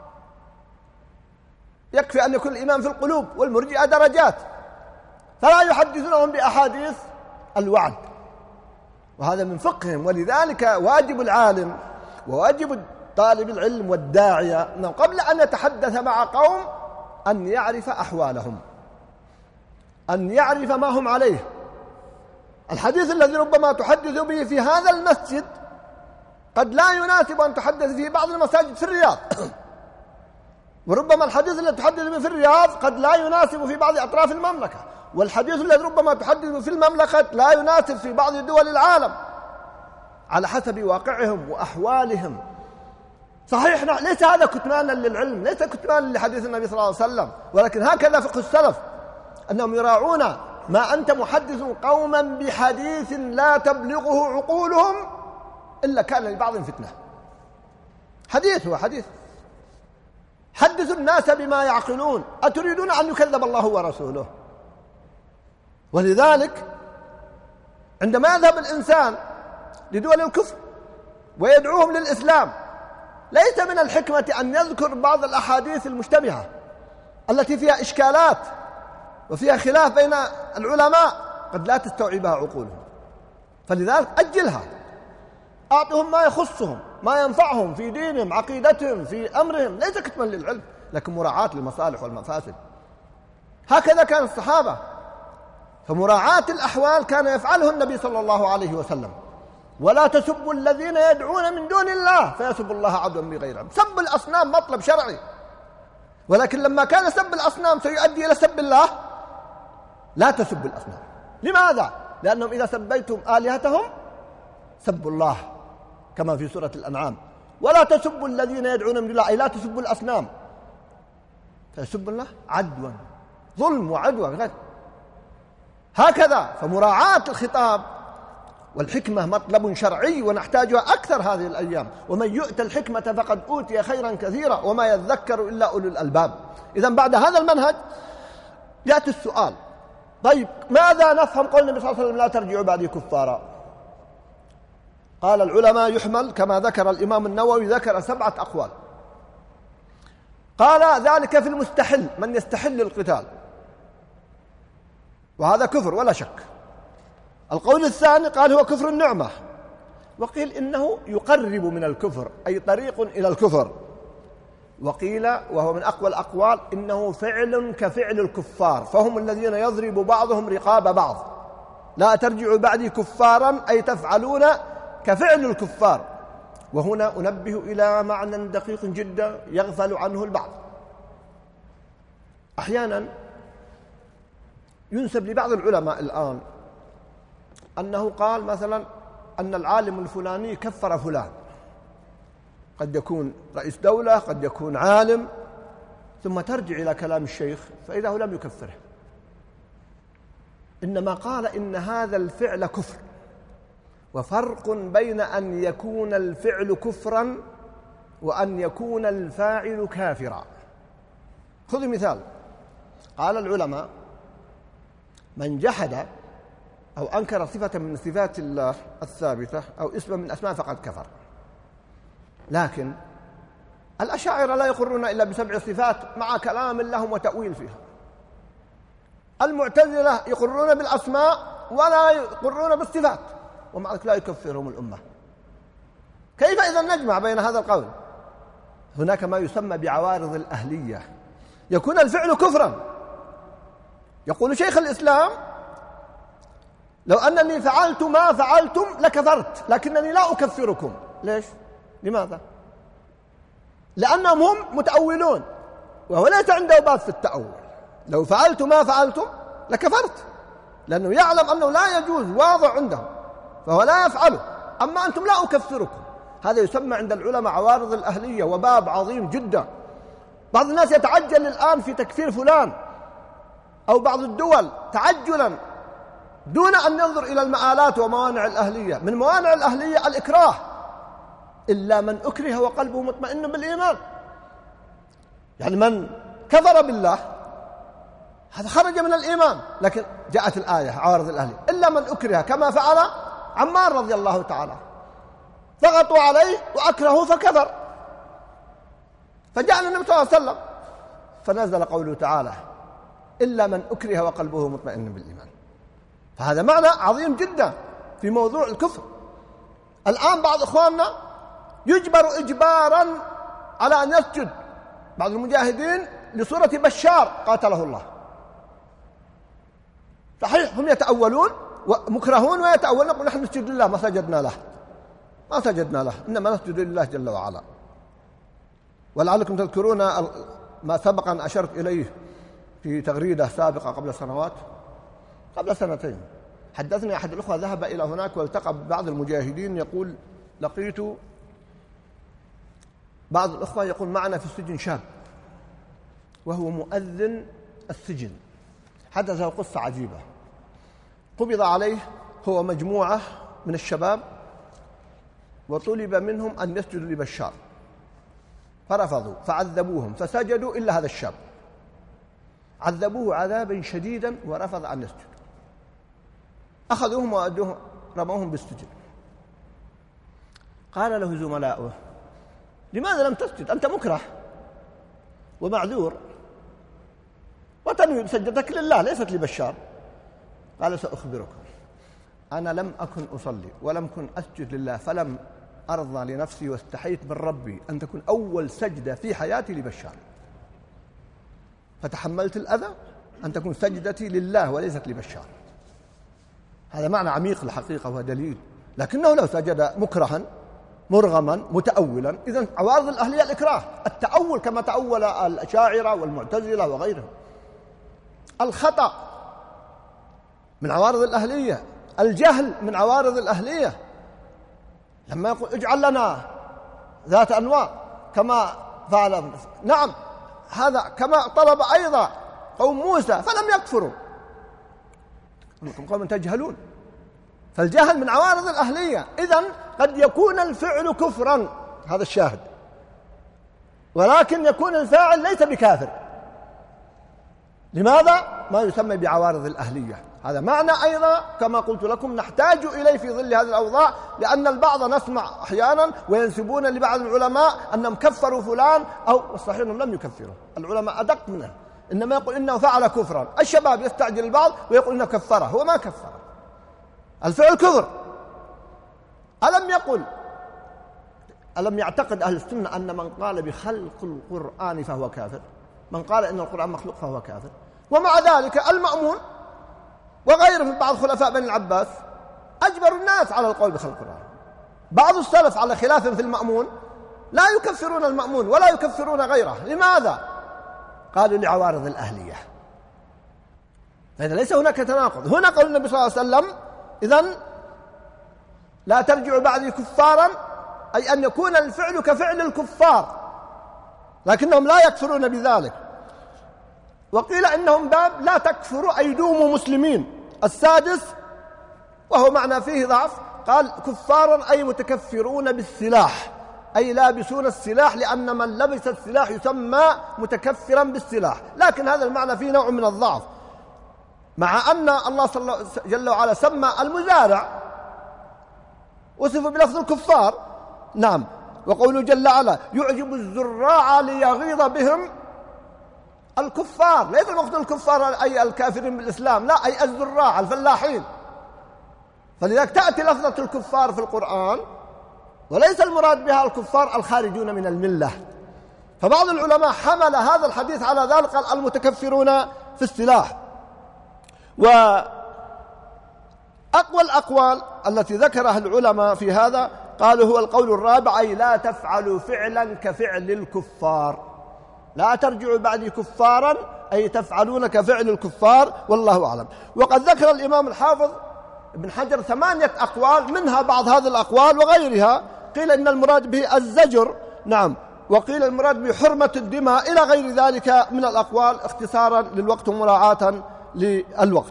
يكفي أن يكون الإيمان في القلوب، والمرجئة درجات، فلا يحدثونهم بأحاديث الوعد. وهذا من فقههم. ولذلك واجب العالم وواجب طالب العلم والداعية أنه قبل أن يتحدث مع قوم أن يعرف أحوالهم، أن يعرف ما هم عليه. الحديث الذي ربما تحدث به في هذا المسجد قد لا يناسب أن تحدث في بعض المساجد في الرياض، وربما الحديث الذي تحدث به في الرياض قد لا يناسب في بعض أطراف المملكة، والحديث الذي ربما تحدث في المملكة لا يناسب في بعض دول العالم، على حسب واقعهم وأحوالهم. صحيح ليس هذا كتمانا للعلم، ليس كتمانا لحديث النبي صلى الله عليه وسلم، ولكن هكذا فقه السلف أنهم يراعون ما أنت محدث قوما بحديث لا تبلغه عقولهم إلا كان لبعض فتنة. حديث هو حديث، حدثوا الناس بما يعقلون، أتريدون أن يكذب الله ورسوله؟ ولذلك عندما يذهب الإنسان لدول الكفر ويدعوهم للإسلام ليس من الحكمة أن يذكر بعض الأحاديث المشتبهة التي فيها إشكالات وفيها خلاف بين العلماء قد لا تستوعبها عقولهم، فلذلك أجلها، أعطهم ما يخصهم ما ينفعهم في دينهم عقيدتهم في أمرهم، ليس كتما للعلم لكن مراعاة للمصالح والمفاسد. هكذا كان الصحابة، فمراعاة الأحوال كان يفعله النبي صلى الله عليه وسلم. ولا تسبوا الذين يدعون من دون الله فيسبوا الله عدوا بغير علم. سب الأصنام مطلب شرعي، ولكن لما كان سب الأصنام سيؤدي إلى سب الله لا تسبوا الأصنام. لماذا؟ لأنهم إذا سبيتم آلهتهم سبوا الله، كما في سورة الأنعام: ولا تسبوا الذين يدعون من دون الله، أي لا تسبوا الأصنام فيسبوا الله عدوا، ظلم وعدوى غير. هكذا فمراعاة الخطاب والحكمة مطلب شرعي ونحتاجها أكثر هذه الأيام، ومن يؤت الحكمة فقد أوتي خيرا كثيرا وما يذكر إلا أولو الألباب. إذن بعد هذا المنهج يأتي السؤال: طيب ماذا نفهم قول النبي صلى الله عليه وسلم لا ترجعوا بعدي كفارا؟ قال العلماء يحمل كما ذكر الإمام النووي، ذكر سبعة أقوال. قال ذلك في المستحل، من يستحل القتال، وهذا كفر ولا شك. القول الثاني قال هو كفر النعمة، وقيل إنه يقرب من الكفر أي طريق إلى الكفر، وقيل وهو من أقوى الأقوال إنه فعل كفعل الكفار، فهم الذين يضرب بعضهم رقاب بعض. لا ترجعوا بعدي كفارا أي تفعلون كفعل الكفار. وهنا أنبه إلى معنى دقيق جدا يغفل عنه البعض. أحيانا ينسب لبعض العلماء الآن أنه قال مثلا أن العالم الفلاني كفر فلان، قد يكون رئيس دولة قد يكون عالم، ثم ترجع إلى كلام الشيخ فإذا هو لم يكفره. إنما قال إن هذا الفعل كفر، وفرق بين أن يكون الفعل كفرا وأن يكون الفاعل كافرا. خذ مثال، قال العلماء: من جحد أو أنكر صفة من صفات الله الثابتة أو اسما من أسماء فقد كفر. لكن الأشاعرة لا يقرون إلا بسبع صفات مع كلام لهم وتأويل فيها. المعتزلة يقرون بالأسماء ولا يقرون بالصفات، ومع ذلك لا يكفرهم الأمة. كيف إذا نجمع بين هذا القول؟ هناك ما يسمى بعوارض الأهلية، يكون الفعل كفرا. يقول شيخ الإسلام: لو أنني فعلت ما فعلتم لكفرت، لكنني لا أكفركم. ليش؟ لماذا؟ لأنهم هم متأولون، وهو ليس عنده باب في التأول. لو فعلت ما فعلتم لكفرت، لأنه يعلم أنه لا يجوز، واضح عندهم، فهو لا يفعله. أما أنتم لا أكفركم. هذا يسمى عند العلماء عوارض الأهلية، وباب عظيم جدا. بعض الناس يتعجل الآن في تكفير فلان أو بعض الدول تعجلا دون أن ينظر إلى المآلات وموانع الأهلية. من موانع الأهلية الإكراه، إلا من أكره وقلبه مطمئن بالإيمان. يعني من كفر بالله هذا خرج من الإيمان، لكن جاءت الآية عوارض الأهلية: إلا من أكره، كما فعل عمار رضي الله تعالى، ضغطوا عليه وأكرهوا فكفر، فجاء النبي صلى الله عليه وسلم فنزل قوله تعالى: إلا من أكره وقلبه مطمئن بالإيمان. فهذا معنى عظيم جدا في موضوع الكفر. الآن بعض إخواننا يجبر إجبارا على أن يسجد، بعض المجاهدين، لصورة بشار قاتله الله. صحيح هم يتأولون ومكرهون ويتأولون، نقول نحن نسجد لله، ما سجدنا له ما سجدنا له إنما نسجد لله جل وعلا. ولعلكم تذكرون ما سبق أن أشرت إليه في تغريدة سابقة قبل سنوات، قبل سنتين، حدثني أحد الأخوة ذهب إلى هناك والتقى ببعض المجاهدين، يقول: لقيت بعض الأخوة يقول معنا في السجن شاب وهو مؤذن السجن. حدث قصة عجيبة: قبض عليه هو مجموعة من الشباب، وطلب منهم أن يسجدوا لبشار، فرفضوا، فعذبوهم فسجدوا إلا هذا الشاب، عذبوه عذابا شديدا ورفض أن يسجد. أخذوهم وأدوهم رموهم بالسجن. قال له زملاؤه: لماذا لم تسجد؟ أنت مكره ومعذور وتنوي سجدتك لله ليست لبشار. قال: سأخبركم، أنا لم أكن أصلي ولم أكن أسجد لله، فلم أرضى لنفسي واستحيت من ربي أن تكون أول سجدة في حياتي لبشار، فتحملت الأذى أن تكون سجدتي لله وليست لبشار. هذا معنى عميق الحقيقة ودليل. لكنه لو سجد مكرها مرغما متأولا، إذن عوارض الأهلية الإكراه، التأول كما تأول الأشاعرة والمعتزلة وغيرهم. الخطأ من عوارض الأهلية، الجهل من عوارض الأهلية. لما يقول: اجعل لنا ذات أنواع كما فعل، نعم، هذا كما طلب أيضا قوم موسى فلم يكفروا، أنكم قوم تجهلون. فالجهل من عوارض الأهلية. إذن قد يكون الفعل كفرا، هذا الشاهد، ولكن يكون الفاعل ليس بكافر. لماذا؟ ما يسمى بعوارض الأهلية. هذا معنى أيضا كما قلت لكم نحتاج إليه في ظل هذه الأوضاع، لأن البعض نسمع أحيانا وينسبون لبعض العلماء أنهم كفروا فلان، أو الصحيح أنهم لم يكفروا. العلماء أدق منه، إنما يقول إنه فعل كفرا. الشباب يستعجل البعض ويقول إنه كفره، هو ما كفر، الفعل كفر. ألم يقل ألم يعتقد أهل السنة أن من قال بخلق القرآن فهو كافر؟ من قال إن القرآن مخلوق فهو كافر. ومع ذلك المأمون وغيره من بعض خلفاء بني العباس أجبروا الناس على القول بخلق القرآن. بعض السلف على خلاف في المأمون لا يكفرون المأمون ولا يكفرون غيره. لماذا؟ قالوا لعوارض الأهلية. فإذا ليس هناك تناقض. هنا قول النبي صلى الله عليه وسلم: إذن لا ترجعوا بعدي كفارا، أي أن يكون الفعل كفعل الكفار، لكنهم لا يكفرون بذلك. وقيل إنهم باب لا تكفروا أي دوموا مسلمين، السادس وهو معنى فيه ضعف، قال كفارا أي متكفرون بالسلاح، أي لابسون السلاح، لأن من لبس السلاح يسمى متكفرا بالسلاح، لكن هذا المعنى فيه نوع من الضعف، مع أن الله جل وعلا سمى المزارع وصف بلفظ الكفار. نعم، وقوله جل وعلا يعجب الزراع ليغيظ بهم الكفار، ليس المقصود الكفار أي الكافرين بالإسلام، لا، أي الزراع الفلاحين. فلذلك تأتي لفظة الكفار في القرآن وليس المراد بها الكفار الخارجون من الملة. فبعض العلماء حمل هذا الحديث على ذلك، قال المتكفرون في السلاح. وأقوى الأقوال التي ذكرها العلماء في هذا قالوا هو القول الرابع، أي لا تفعلوا فعلا كفعل الكفار، لا ترجعوا بعد كفارا، أي تفعلون كفعل الكفار، والله أعلم. وقد ذكر الإمام الحافظ ابن حجر ثمانية أقوال، منها بعض هذه الأقوال وغيرها، قيل إن المراد به الزجر، نعم، وقيل المراد به حرمة الدماء، إلى غير ذلك من الأقوال اختصارا للوقت ومراعاة للوقت.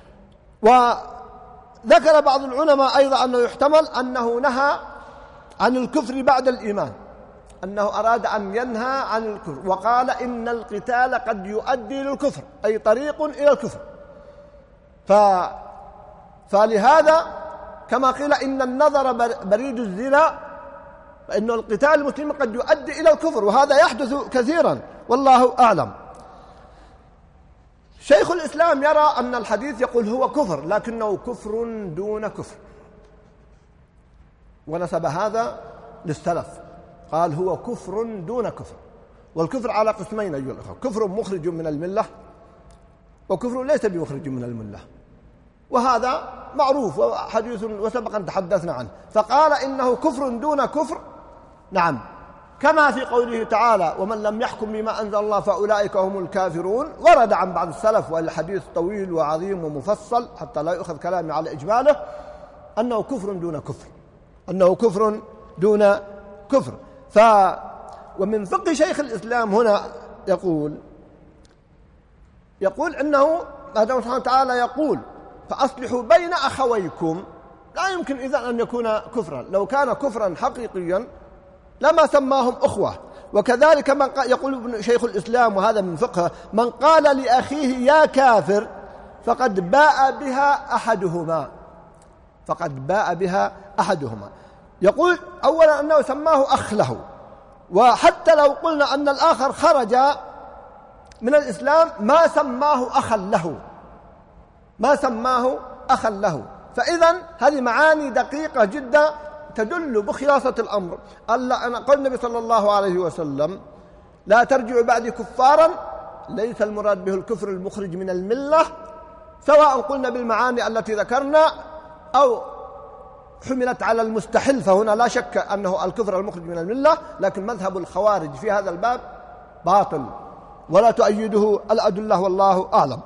وذكر بعض العلماء أيضا أنه يحتمل أنه نهى عن الكفر بعد الإيمان، أنه أراد أن ينهى عن الكفر، وقال إن القتال قد يؤدي للكفر، أي طريق إلى الكفر. ف... فلهذا كما قيل إن النظر بريد الزنا، فإن القتال المسلم قد يؤدي إلى الكفر، وهذا يحدث كثيرا، والله أعلم. شيخ الإسلام يرى أن الحديث يقول هو كفر، لكنه كفر دون كفر، ونسب هذا للسلف، قال هو كفر دون كفر. والكفر على قسمين أيها الأخوة، كفر مخرج من الملة وكفر ليس بمخرج من الملة، وهذا معروف وحديث وسبق أن تحدثنا عنه. فقال إنه كفر دون كفر، نعم، كما في قوله تعالى ومن لم يحكم بما أنزل الله فأولئك هم الكافرون. ورد عن بعض السلف، والحديث طويل وعظيم ومفصل حتى لا يؤخذ كلامي على إجماله، أنه كفر دون كفر، أنه كفر دون كفر. ف ومن فقه شيخ الإسلام هنا يقول يقول إنه هذا سبحانه وتعالى يقول فأصلحوا بين أخويكم، لا يمكن إذن أن يكون كفرا، لو كان كفرا حقيقيا لما سماهم أخوة. وكذلك من يقول شيخ الإسلام، وهذا من فقه، من قال لأخيه يا كافر فقد باء بها أحدهما، فقد باء بها أحدهما. يقول أولا أنه سماه أخ له، وحتى لو قلنا أن الآخر خرج من الإسلام ما سماه أخا له، ما سماه أخا له. فإذا هذه معاني دقيقة جدا تدل بخلاصة الأمر. أن قال النبي صلى الله عليه وسلم لا ترجعوا بعدي كفارا، ليس المراد به الكفر المخرج من الملة، سواء قلنا بالمعاني التي ذكرنا أو حملت على المستحل، فهنا لا شك أنه الكفر المخرج من الملة، لكن مذهب الخوارج في هذا الباب باطل ولا تؤيده الأدلة، والله أعلم.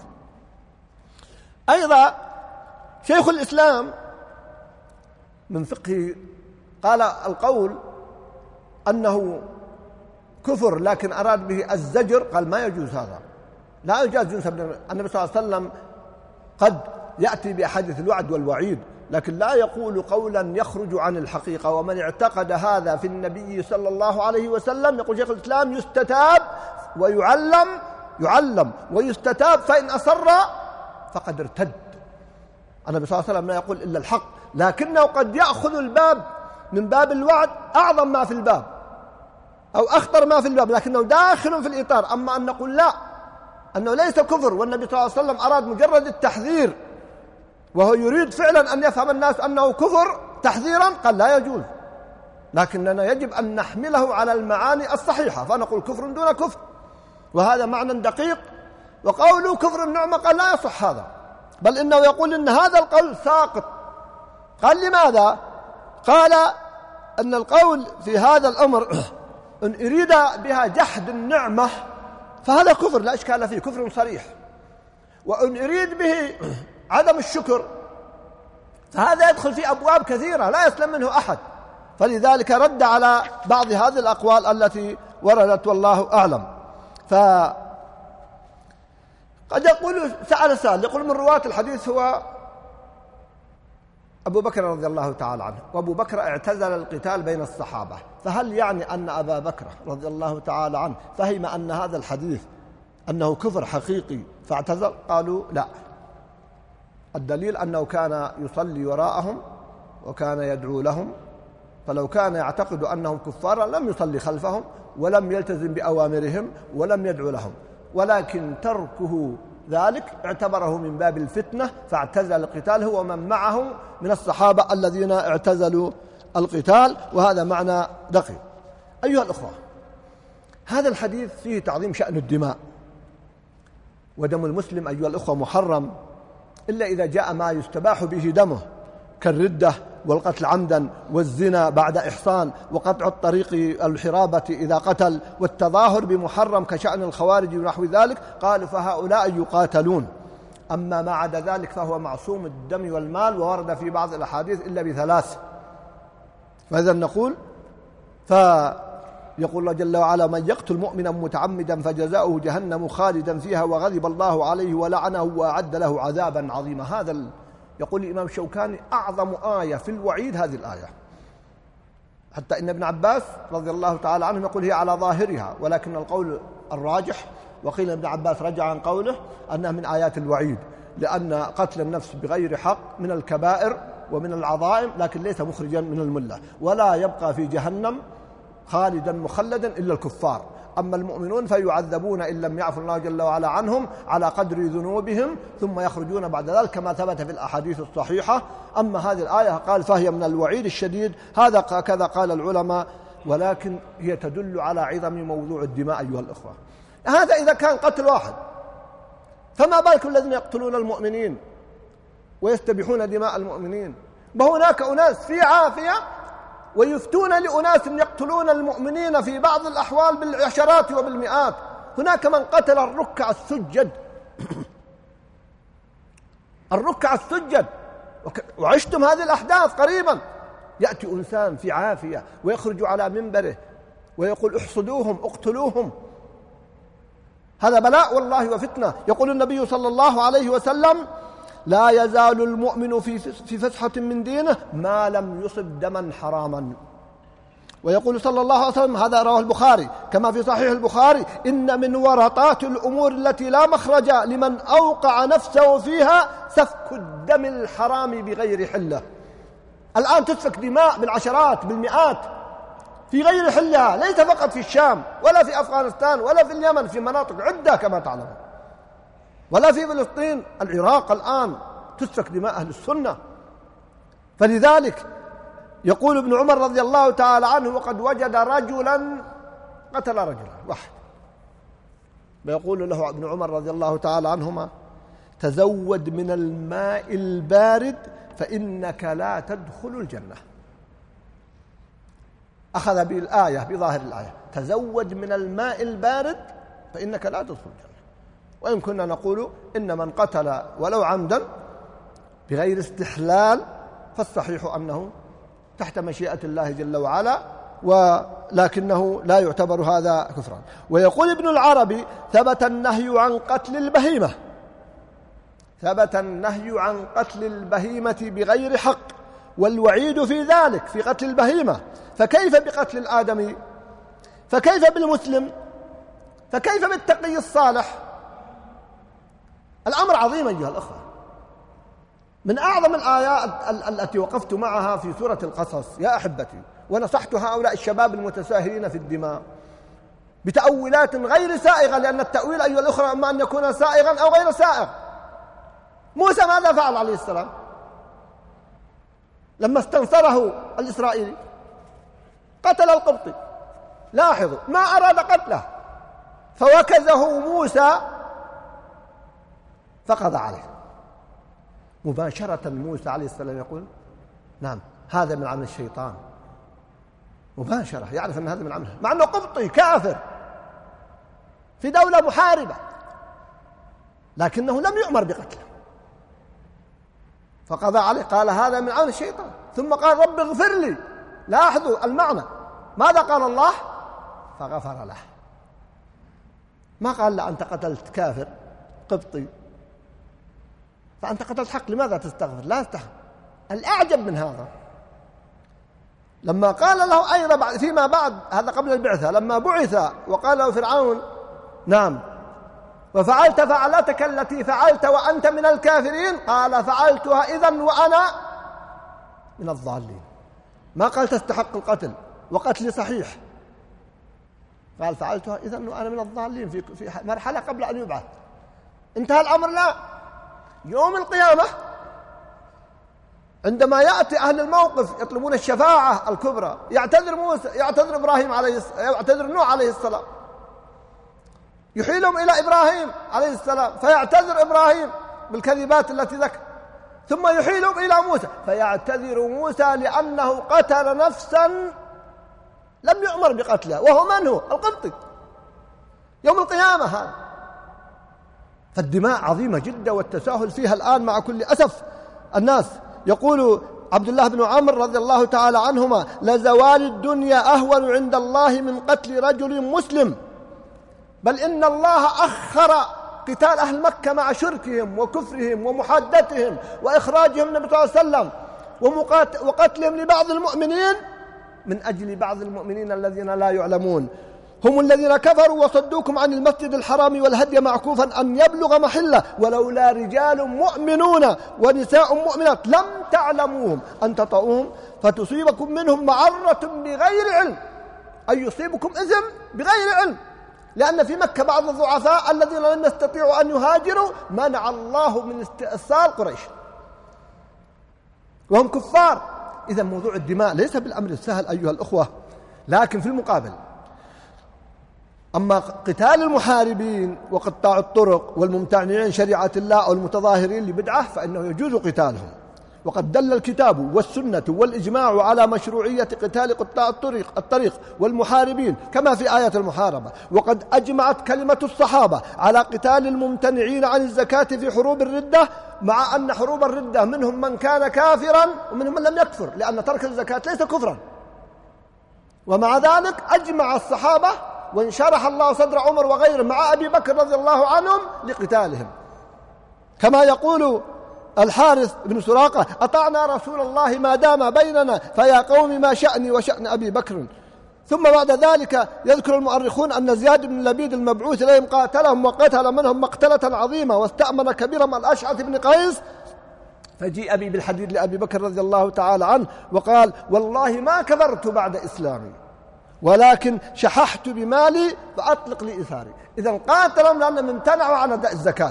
أيضا شيخ الإسلام من فقه قال القول أنه كفر لكن أراد به الزجر، قال ما يجوز هذا، لا يجوز ينسب. النبي صلى الله عليه وسلم قد يأتي بأحاديث الوعد والوعيد، لكن لا يقول قولا يخرج عن الحقيقة. ومن اعتقد هذا في النبي صلى الله عليه وسلم، يقول شيخ الإسلام، يستتاب ويعلم يعلم ويستتاب، فإن أصر فقد ارتد. النبي صلى الله عليه وسلم لا يقول إلا الحق، لكنه قد يأخذ الباب من باب الوعد أعظم ما في الباب أو أخطر ما في الباب، لكنه داخل في الإطار. أما أن نقول لا، أنه ليس كفر والنبي صلى الله عليه وسلم أراد مجرد التحذير، وهو يريد فعلا أن يفهم الناس أنه كفر تحذيرا، قال لا يجوز، لكننا يجب أن نحمله على المعاني الصحيحة، فنقول كفر دون كفر، وهذا معنى دقيق. وقوله كفر النعمة قال لا يصح هذا، بل إنه يقول إن هذا القول ساقط. قال لماذا؟ قال أن القول في هذا الأمر إن أريد بها جحد النعمة فهذا كفر لا إشكال فيه، كفر صريح. وإن أريد به عدم الشكر فهذا يدخل في أبواب كثيرة لا يسلم منه أحد. فلذلك رد على بعض هذه الأقوال التي وردت، والله أعلم. فقال قد يقول سأل سائل يقول من رواة الحديث هو أبو بكر رضي الله تعالى عنه، وأبو بكر اعتزل القتال بين الصحابة، فهل يعني أن أبا بكر رضي الله تعالى عنه فهم أن هذا الحديث أنه كفر حقيقي فاعتزل؟ قالوا لا، الدليل أنه كان يصلي وراءهم وكان يدعو لهم، فلو كان يعتقد أنهم كفارا لم يصلي خلفهم ولم يلتزم بأوامرهم ولم يدعو لهم، ولكن تركه ذلك اعتبره من باب الفتنة فاعتزل القتال هو من معه من الصحابة الذين اعتزلوا القتال، وهذا معنى دقيق. أيها الأخوة، هذا الحديث فيه تعظيم شأن الدماء، ودم المسلم أيها الأخوة محرم إلا إذا جاء ما يستباح به دمه كالردة والقتل عمدا والزنا بعد إحصان وقطع الطريق الحرابة إذا قتل والتظاهر بمحرم كشأن الخوارج ونحو ذلك، قالوا فهؤلاء يقاتلون، أما ما عدا ذلك فهو معصوم الدم والمال، وورد في بعض الأحاديث إلا بثلاث. فإذا نقول فيقول الله جل وعلا من يقتل مؤمنا متعمدا فجزاؤه جهنم خالدا فيها وغضب الله عليه ولعنه وأعد له عذابا عظيما. هذا يقول الإمام الشوكاني أعظم آية في الوعيد هذه الآية، حتى إن ابن عباس رضي الله تعالى عنه يقول هي على ظاهرها، ولكن القول الراجح وقيل ابن عباس رجع عن قوله أنها من آيات الوعيد، لأن قتل النفس بغير حق من الكبائر ومن العظائم، لكن ليس مخرجا من الملة، ولا يبقى في جهنم خالدا مخلدا إلا الكفار، أما المؤمنون فيعذبون إن لم يعفو الله جل وعلا عنهم على قدر ذنوبهم ثم يخرجون بعد ذلك كما ثبت في الأحاديث الصحيحة. أما هذه الآية قال فهي من الوعيد الشديد، هذا كذا قال العلماء، ولكن هي تدل على عظم موضوع الدماء أيها الأخوة. هذا إذا كان قتل واحد، فما بالك الذين يقتلون المؤمنين ويستبيحون دماء المؤمنين؟ وهناك أناس في عافية ويفتون لأناس يقتلون المؤمنين في بعض الأحوال بالعشرات وبالمئات. هناك من قتل الركع السجد الركع السجد وعشتم هذه الأحداث قريبا، يأتي إنسان في عافية ويخرج على منبره ويقول احصدوهم اقتلوهم، هذا بلاء والله وفتنة. يقول النبي صلى الله عليه وسلم لا يزال المؤمن في في فسحة من دينه ما لم يصب دما حراما. ويقول صلى الله عليه وسلم، هذا رواه البخاري كما في صحيح البخاري، إن من ورطات الأمور التي لا مخرج لمن أوقع نفسه فيها سفك الدم الحرام بغير حله. الآن تسفك دماء بالعشرات بالمئات في غير حلها، ليس فقط في الشام ولا في أفغانستان ولا في اليمن، في مناطق عدة كما تعلمون، ولا في فلسطين، العراق الآن تسفك دماء أهل السنة. فلذلك يقول ابن عمر رضي الله تعالى عنه وقد وجد رجلا قتل رجلا واحد، ويقول له ابن عمر رضي الله تعالى عنهما تزود من الماء البارد فإنك لا تدخل الجنة. أخذ بالآية بظاهر الآية، تزود من الماء البارد فإنك لا تدخل الجنة. وإن كنا نقول إن من قتل ولو عمدا بغير استحلال فالصحيح أنه تحت مشيئة الله جل وعلا، ولكنه لا يعتبر هذا كفرا. ويقول ابن العربي ثبت النهي عن قتل البهيمة ثبت النهي عن قتل البهيمة بغير حق، والوعيد في ذلك في قتل البهيمة، فكيف بقتل الآدمي؟ فكيف بالمسلم؟ فكيف بالتقي الصالح؟ الأمر عظيم أيها الأخوة. من أعظم الآيات التي وقفت معها في سورة القصص يا أحبتي، ونصحت هؤلاء الشباب المتساهلين في الدماء بتأويلات غير سائغة، لأن التأويل أيها الأخوة إما أن يكون سائغا أو غير سائغ. موسى ماذا فعل عليه السلام لما استنصره الإسرائيلي؟ قتل القبطي. لاحظوا، ما أراد قتله فوكزه موسى فقضى عليه مباشرة. موسى عليه السلام يقول نعم هذا من عمل الشيطان، مباشرة يعرف أن هذا من عمله، مع أنه قبطي كافر في دولة محاربة، لكنه لم يؤمر بقتله فقضى عليه، قال هذا من عمل الشيطان، ثم قال رب اغفر لي. لاحظوا المعنى، ماذا قال الله؟ فغفر له. ما قال له أنت قتلت كافر، قبطي، فأنت قتلت حق، لماذا تستغفر؟ لا تستغفر. الأعجب من هذا لما قال له أيضا فيما بعد، هذا قبل البعثة، لما بعث وقال له فرعون نعم وفعلت فعلتك التي فعلت وأنت من الكافرين، قال فعلتها إذن وأنا من الضالين. ما قال تستحق القتل وقتلي صحيح، قال فعلتها إذن وأنا من الضالين في في مرحلة قبل أن يبعث. انتهى الأمر؟ لا. يوم القيامة عندما يأتي أهل الموقف يطلبون الشفاعة الكبرى، يعتذر موسى، يعتذر إبراهيم عليه يعتذر نوح عليه السلام، يحيلهم إلى إبراهيم عليه السلام فيعتذر إبراهيم بالكذبات التي ذكر، ثم يحيلهم إلى موسى فيعتذر موسى لأنه قتل نفسا لم يؤمر بقتلها، وهو من هو؟ القبطي. يوم القيامة هذا. فالدماء عظيمة جدا والتساهل فيها الآن مع كل أسف الناس. يقول عبد الله بن عمرو رضي الله تعالى عنهما: لزوال الدنيا أهون عند الله من قتل رجل مسلم، بل إن الله أخر قتال أهل مكة مع شركهم وكفرهم ومحادتهم وإخراجهم النبي صلى الله عليه وسلم وقتلهم لبعض المؤمنين من أجل بعض المؤمنين الذين لا يعلمون، هم الذين كفروا وصدوكم عن المسجد الحرام والهدي معكوفا أن يبلغ محله، ولولا رجال مؤمنون ونساء مؤمنات لم تعلموهم أن تطؤوهم فتصيبكم منهم معرة بغير علم، أي يصيبكم إثم بغير علم، لأن في مكة بعض الضعفاء الذين لم يستطيعوا أن يهاجروا منع الله من استئصال قريش وهم كفار. إذا موضوع الدماء ليس بالأمر السهل أيها الأخوة. لكن في المقابل أما قتال المحاربين وقطاع الطرق والممتنعين شريعة الله أو المتظاهرين لبدعة فإنه يجوز قتالهم، وقد دل الكتاب والسنة والإجماع على مشروعية قتال قطاع الطريق الطريق والمحاربين كما في آية المحاربة، وقد أجمعت كلمة الصحابة على قتال الممتنعين عن الزكاة في حروب الردة، مع أن حروب الردة منهم من كان كافرا ومنهم من لم يكفر، لأن ترك الزكاة ليس كفرا، ومع ذلك أجمع الصحابة وانشرح الله صدر عمر وغيره مع أبي بكر رضي الله عنهم لقتالهم، كما يقول الحارث بن سراقة: أطعنا رسول الله ما دام بيننا فيا قوم ما شأني وشأن أبي بكر. ثم بعد ذلك يذكر المؤرخون أن زياد بن لبيد المبعوث إليهم قاتلهم وقتل منهم مقتلة عظيمة واستأمن كبيرهم الأشعث بن قيس، فجيء أبي بالحديد لأبي بكر رضي الله تعالى عنه وقال: والله ما كفرت بعد إسلامي ولكن شححت بمالي فأطلق لي إثاري. إذن قاتلهم لأنهم امتنعوا عن أداء الزكاة،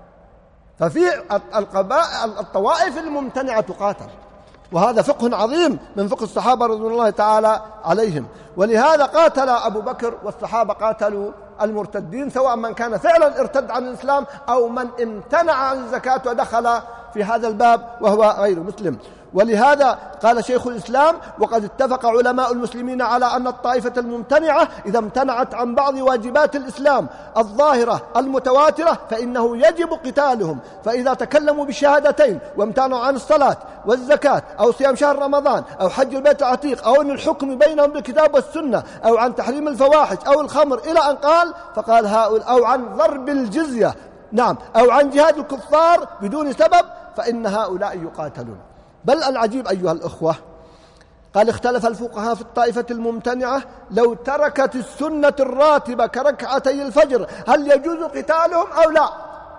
ففي القبائل الطوائف الممتنعة تقاتل، وهذا فقه عظيم من فقه الصحابة رضوان الله تعالى عليهم. ولهذا قاتل أبو بكر والصحابة قاتلوا المرتدين، سواء من كان فعلا ارتد عن الإسلام أو من امتنع عن الزكاة ودخل في هذا الباب وهو غير مسلم. ولهذا قال شيخ الإسلام: وقد اتفق علماء المسلمين على أن الطائفة الممتنعة إذا امتنعت عن بعض واجبات الإسلام الظاهرة المتواترة فإنه يجب قتالهم، فإذا تكلموا بالشهادتين وامتنعوا عن الصلاة والزكاة أو صيام شهر رمضان أو حج البيت العتيق أو أن الحكم بينهم بالكتاب والسنة أو عن تحريم الفواحش أو الخمر إلى أن قال فقال هؤلاء أو عن ضرب الجزية نعم أو عن جهاد الكفار بدون سبب فإن هؤلاء يقاتلون. بل العجيب أيها الأخوة، قال: اختلف الفقهاء في الطائفة الممتنعة لو تركت السنة الراتبة كركعتي الفجر هل يجوز قتالهم أو لا؟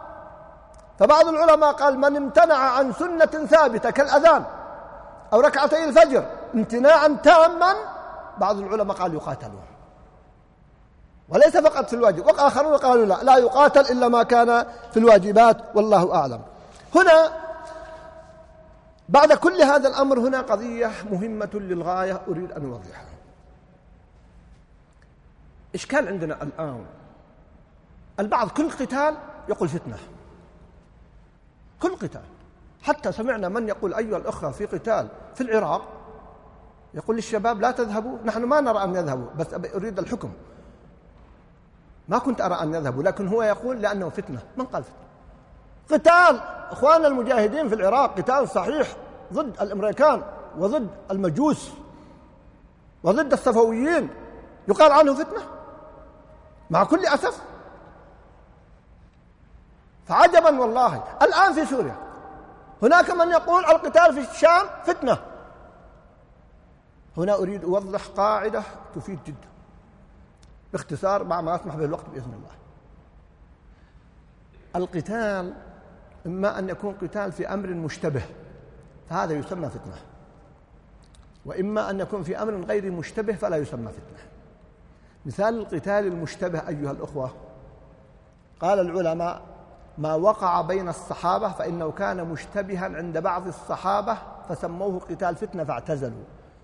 فبعض العلماء قال: من امتنع عن سنة ثابتة كالأذان أو ركعتي الفجر امتناعا تاما، بعض العلماء قال يقاتلون، وليس فقط في الواجب، وآخرون قالوا لا لا يقاتل إلا ما كان في الواجبات، والله أعلم. هنا بعد كل هذا الأمر هنا قضية مهمة للغاية أريد أن أوضحها. إشكال عندنا الآن البعض كل قتال يقول فتنة، كل قتال، حتى سمعنا من يقول أيها الأخوة في قتال في العراق يقول للشباب لا تذهبوا، نحن ما نرى أن يذهبوا بس أريد الحكم، ما كنت أرى أن يذهبوا، لكن هو يقول لأنه فتنة. من قال فتنة؟ قتال إخواننا المجاهدين في العراق قتال صحيح ضد الأمريكان وضد المجوس وضد الصفويين، يقال عنه فتنة مع كل أسف. فعجبا والله الآن في سوريا هناك من يقول القتال في الشام فتنة. هنا أريد أوضح قاعدة تفيد جدا باختصار مع ما أسمح به الوقت بإذن الله. القتال إما أن يكون قتال في أمر مشتبه فهذا يسمى فتنة، وإما أن يكون في أمر غير مشتبه فلا يسمى فتنة. مثال القتال المشتبه أيها الأخوة، قال العلماء ما وقع بين الصحابة فإنه كان مشتبها عند بعض الصحابة فسموه قتال فتنة فاعتزلوا.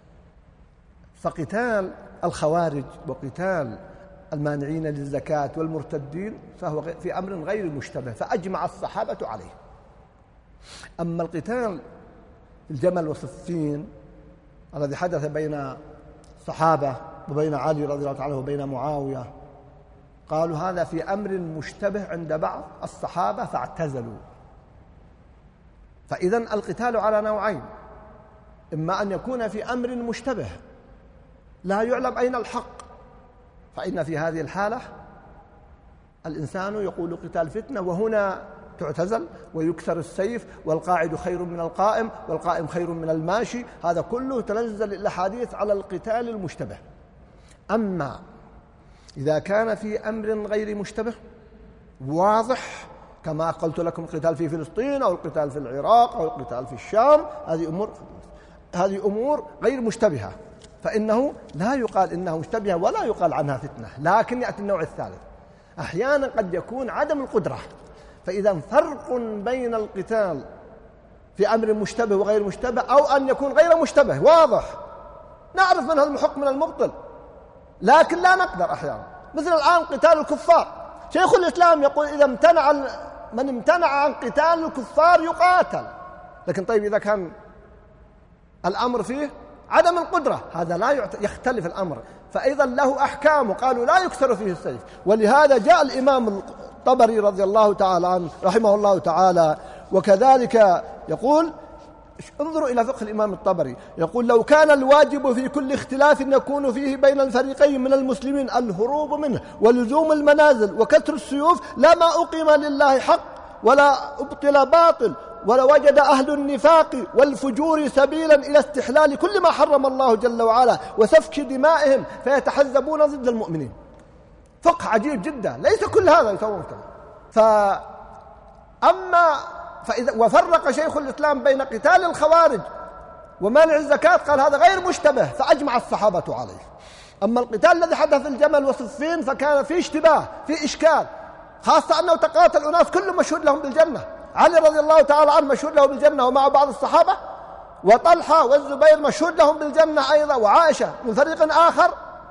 فقتال الخوارج وقتال المانعين للزكاة والمرتدين فهو في أمر غير مشتبه فأجمع الصحابة عليه. أما القتال الجمل وصفين الذي حدث بين الصحابة وبين علي رضي الله عنه وبين معاوية، قالوا هذا في أمر مشتبه عند بعض الصحابة فاعتزلوا. فإذن القتال على نوعين، إما أن يكون في أمر مشتبه لا يعلم أين الحق، فإن في هذه الحالة الإنسان يقول قتال فتنة، وهنا تعتزل ويكسر السيف، والقاعد خير من القائم والقائم خير من الماشي. هذا كله تنزل الأحاديث على القتال المشتبه. أما إذا كان في أمر غير مشتبه واضح كما قلت لكم القتال في فلسطين أو القتال في العراق أو القتال في الشام، هذه أمور هذه أمور غير مشتبهة، فإنه لا يقال إنها مشتبهة ولا يقال عنها فتنة. لكن يأتي النوع الثالث، أحيانا قد يكون عدم القدرة. فإذا فرق بين القتال في أمر مشتبه وغير مشتبه، أو أن يكون غير مشتبه واضح نعرف من المحق من المبطل لكن لا نقدر أحيانا، مثل الآن قتال الكفار. شيخ الإسلام يقول إذا امتنع من امتنع عن قتال الكفار يقاتل، لكن طيب إذا كان الأمر فيه عدم القدرة هذا لا يعت... يختلف الأمر، فأيضا له أحكام، وقالوا لا يكسر فيه السيف. ولهذا جاء الإمام الطبري رضي الله تعالى عنه رحمه الله تعالى وكذلك يقول، انظروا إلى فقه الإمام الطبري، يقول لو كان الواجب في كل اختلاف يكون فيه بين الفريقين من المسلمين الهروب منه ولزوم المنازل وكسر السيوف لما أقيم لله حق ولا أبطل باطل، ولوجد أهل النفاق والفجور سبيلا إلى استحلال كل ما حرم الله جل وعلا وسفك دمائهم فيتحزبون ضد المؤمنين. فقه عجيب جدا، ليس كل هذا يسوون كذا. فأما فإذا وفرق شيخ الإسلام بين قتال الخوارج ومنع الزكاة، قال هذا غير مشتبه فأجمع الصحابة عليه. أما القتال الذي حدث في الجمل وصفين فكان فيه اشتباه، فيه إشكال، خاصة أنه تقاتل أناس كلهم مشهود لهم بالجنة. علي رضي الله تعالى عنه مشهود له بالجنة ومع بعض الصحابة، وطلحة والزبير مشهود لهم بالجنة أيضا، وعائشة من فريق آخر.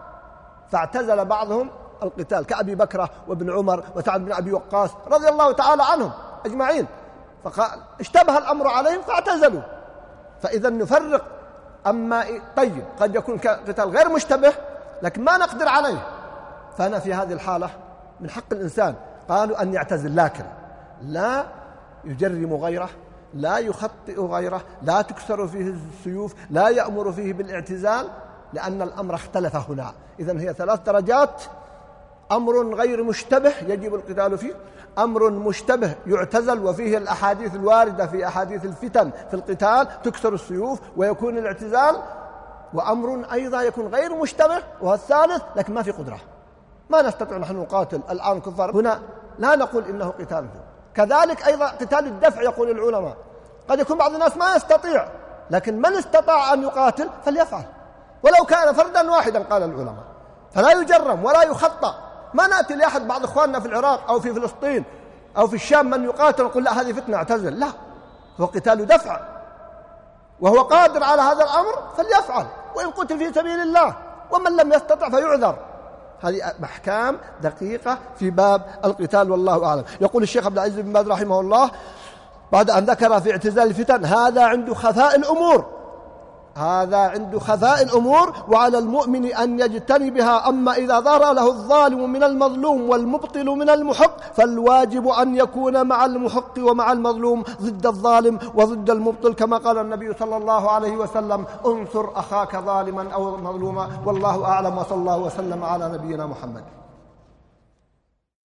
فاعتزل بعضهم القتال كأبي بكرة وابن عمر وسعد بن أبي وقاص رضي الله تعالى عنهم أجمعين، فقال اشتبه الأمر عليهم فاعتزلوا. فإذا نفرق. أما طيب قد يكون قتال غير مشتبه لكن ما نقدر عليه، فأنا في هذه الحالة من حق الإنسان قالوا أن يعتزل، لكن لا يجرم غيره، لا يخطئ غيره، لا تكسر فيه السيوف، لا يأمر فيه بالاعتزال، لأن الأمر اختلف هنا. إذن هي ثلاث درجات: أمر غير مشتبه يجب القتال فيه، أمر مشتبه يعتزل وفيه الأحاديث الواردة في أحاديث الفتن في القتال تكسر السيوف ويكون الاعتزال، وأمر أيضا يكون غير مشتبه وهو الثالث لكن ما في قدرة، ما نستطيع نحن نقاتل الآن كفار، هنا لا نقول إنه قتال فيه. كذلك أيضا قتال الدفع يقول العلماء، قد يكون بعض الناس ما يستطيع، لكن من استطاع أن يقاتل فليفعل ولو كان فردا واحدا، قال العلماء، فلا يجرم ولا يخطأ. ما نأتي لأحد بعض إخواننا في العراق أو في فلسطين أو في الشام من يقاتل ونقول لا هذه فتنة اعتزل، لا، هو قتال دفع وهو قادر على هذا الأمر فليفعل، وإن قتل في سبيل الله، ومن لم يستطع فيعذر. هذه أحكام دقيقة في باب القتال والله أعلم. يقول الشيخ عبد العزيز بن باز رحمه الله بعد أن ذكر في اعتزال الفتن: هذا عنده خفاء الأمور، هذا عنده خفاء الأمور، وعلى المؤمن أن يجتنبها. أما إذا ظهر له الظالم من المظلوم والمبطل من المحق فالواجب أن يكون مع المحق ومع المظلوم ضد الظالم وضد المبطل، كما قال النبي صلى الله عليه وسلم: انصر أخاك ظالما أو مظلوما، والله أعلم، وصلى الله وسلم على نبينا محمد.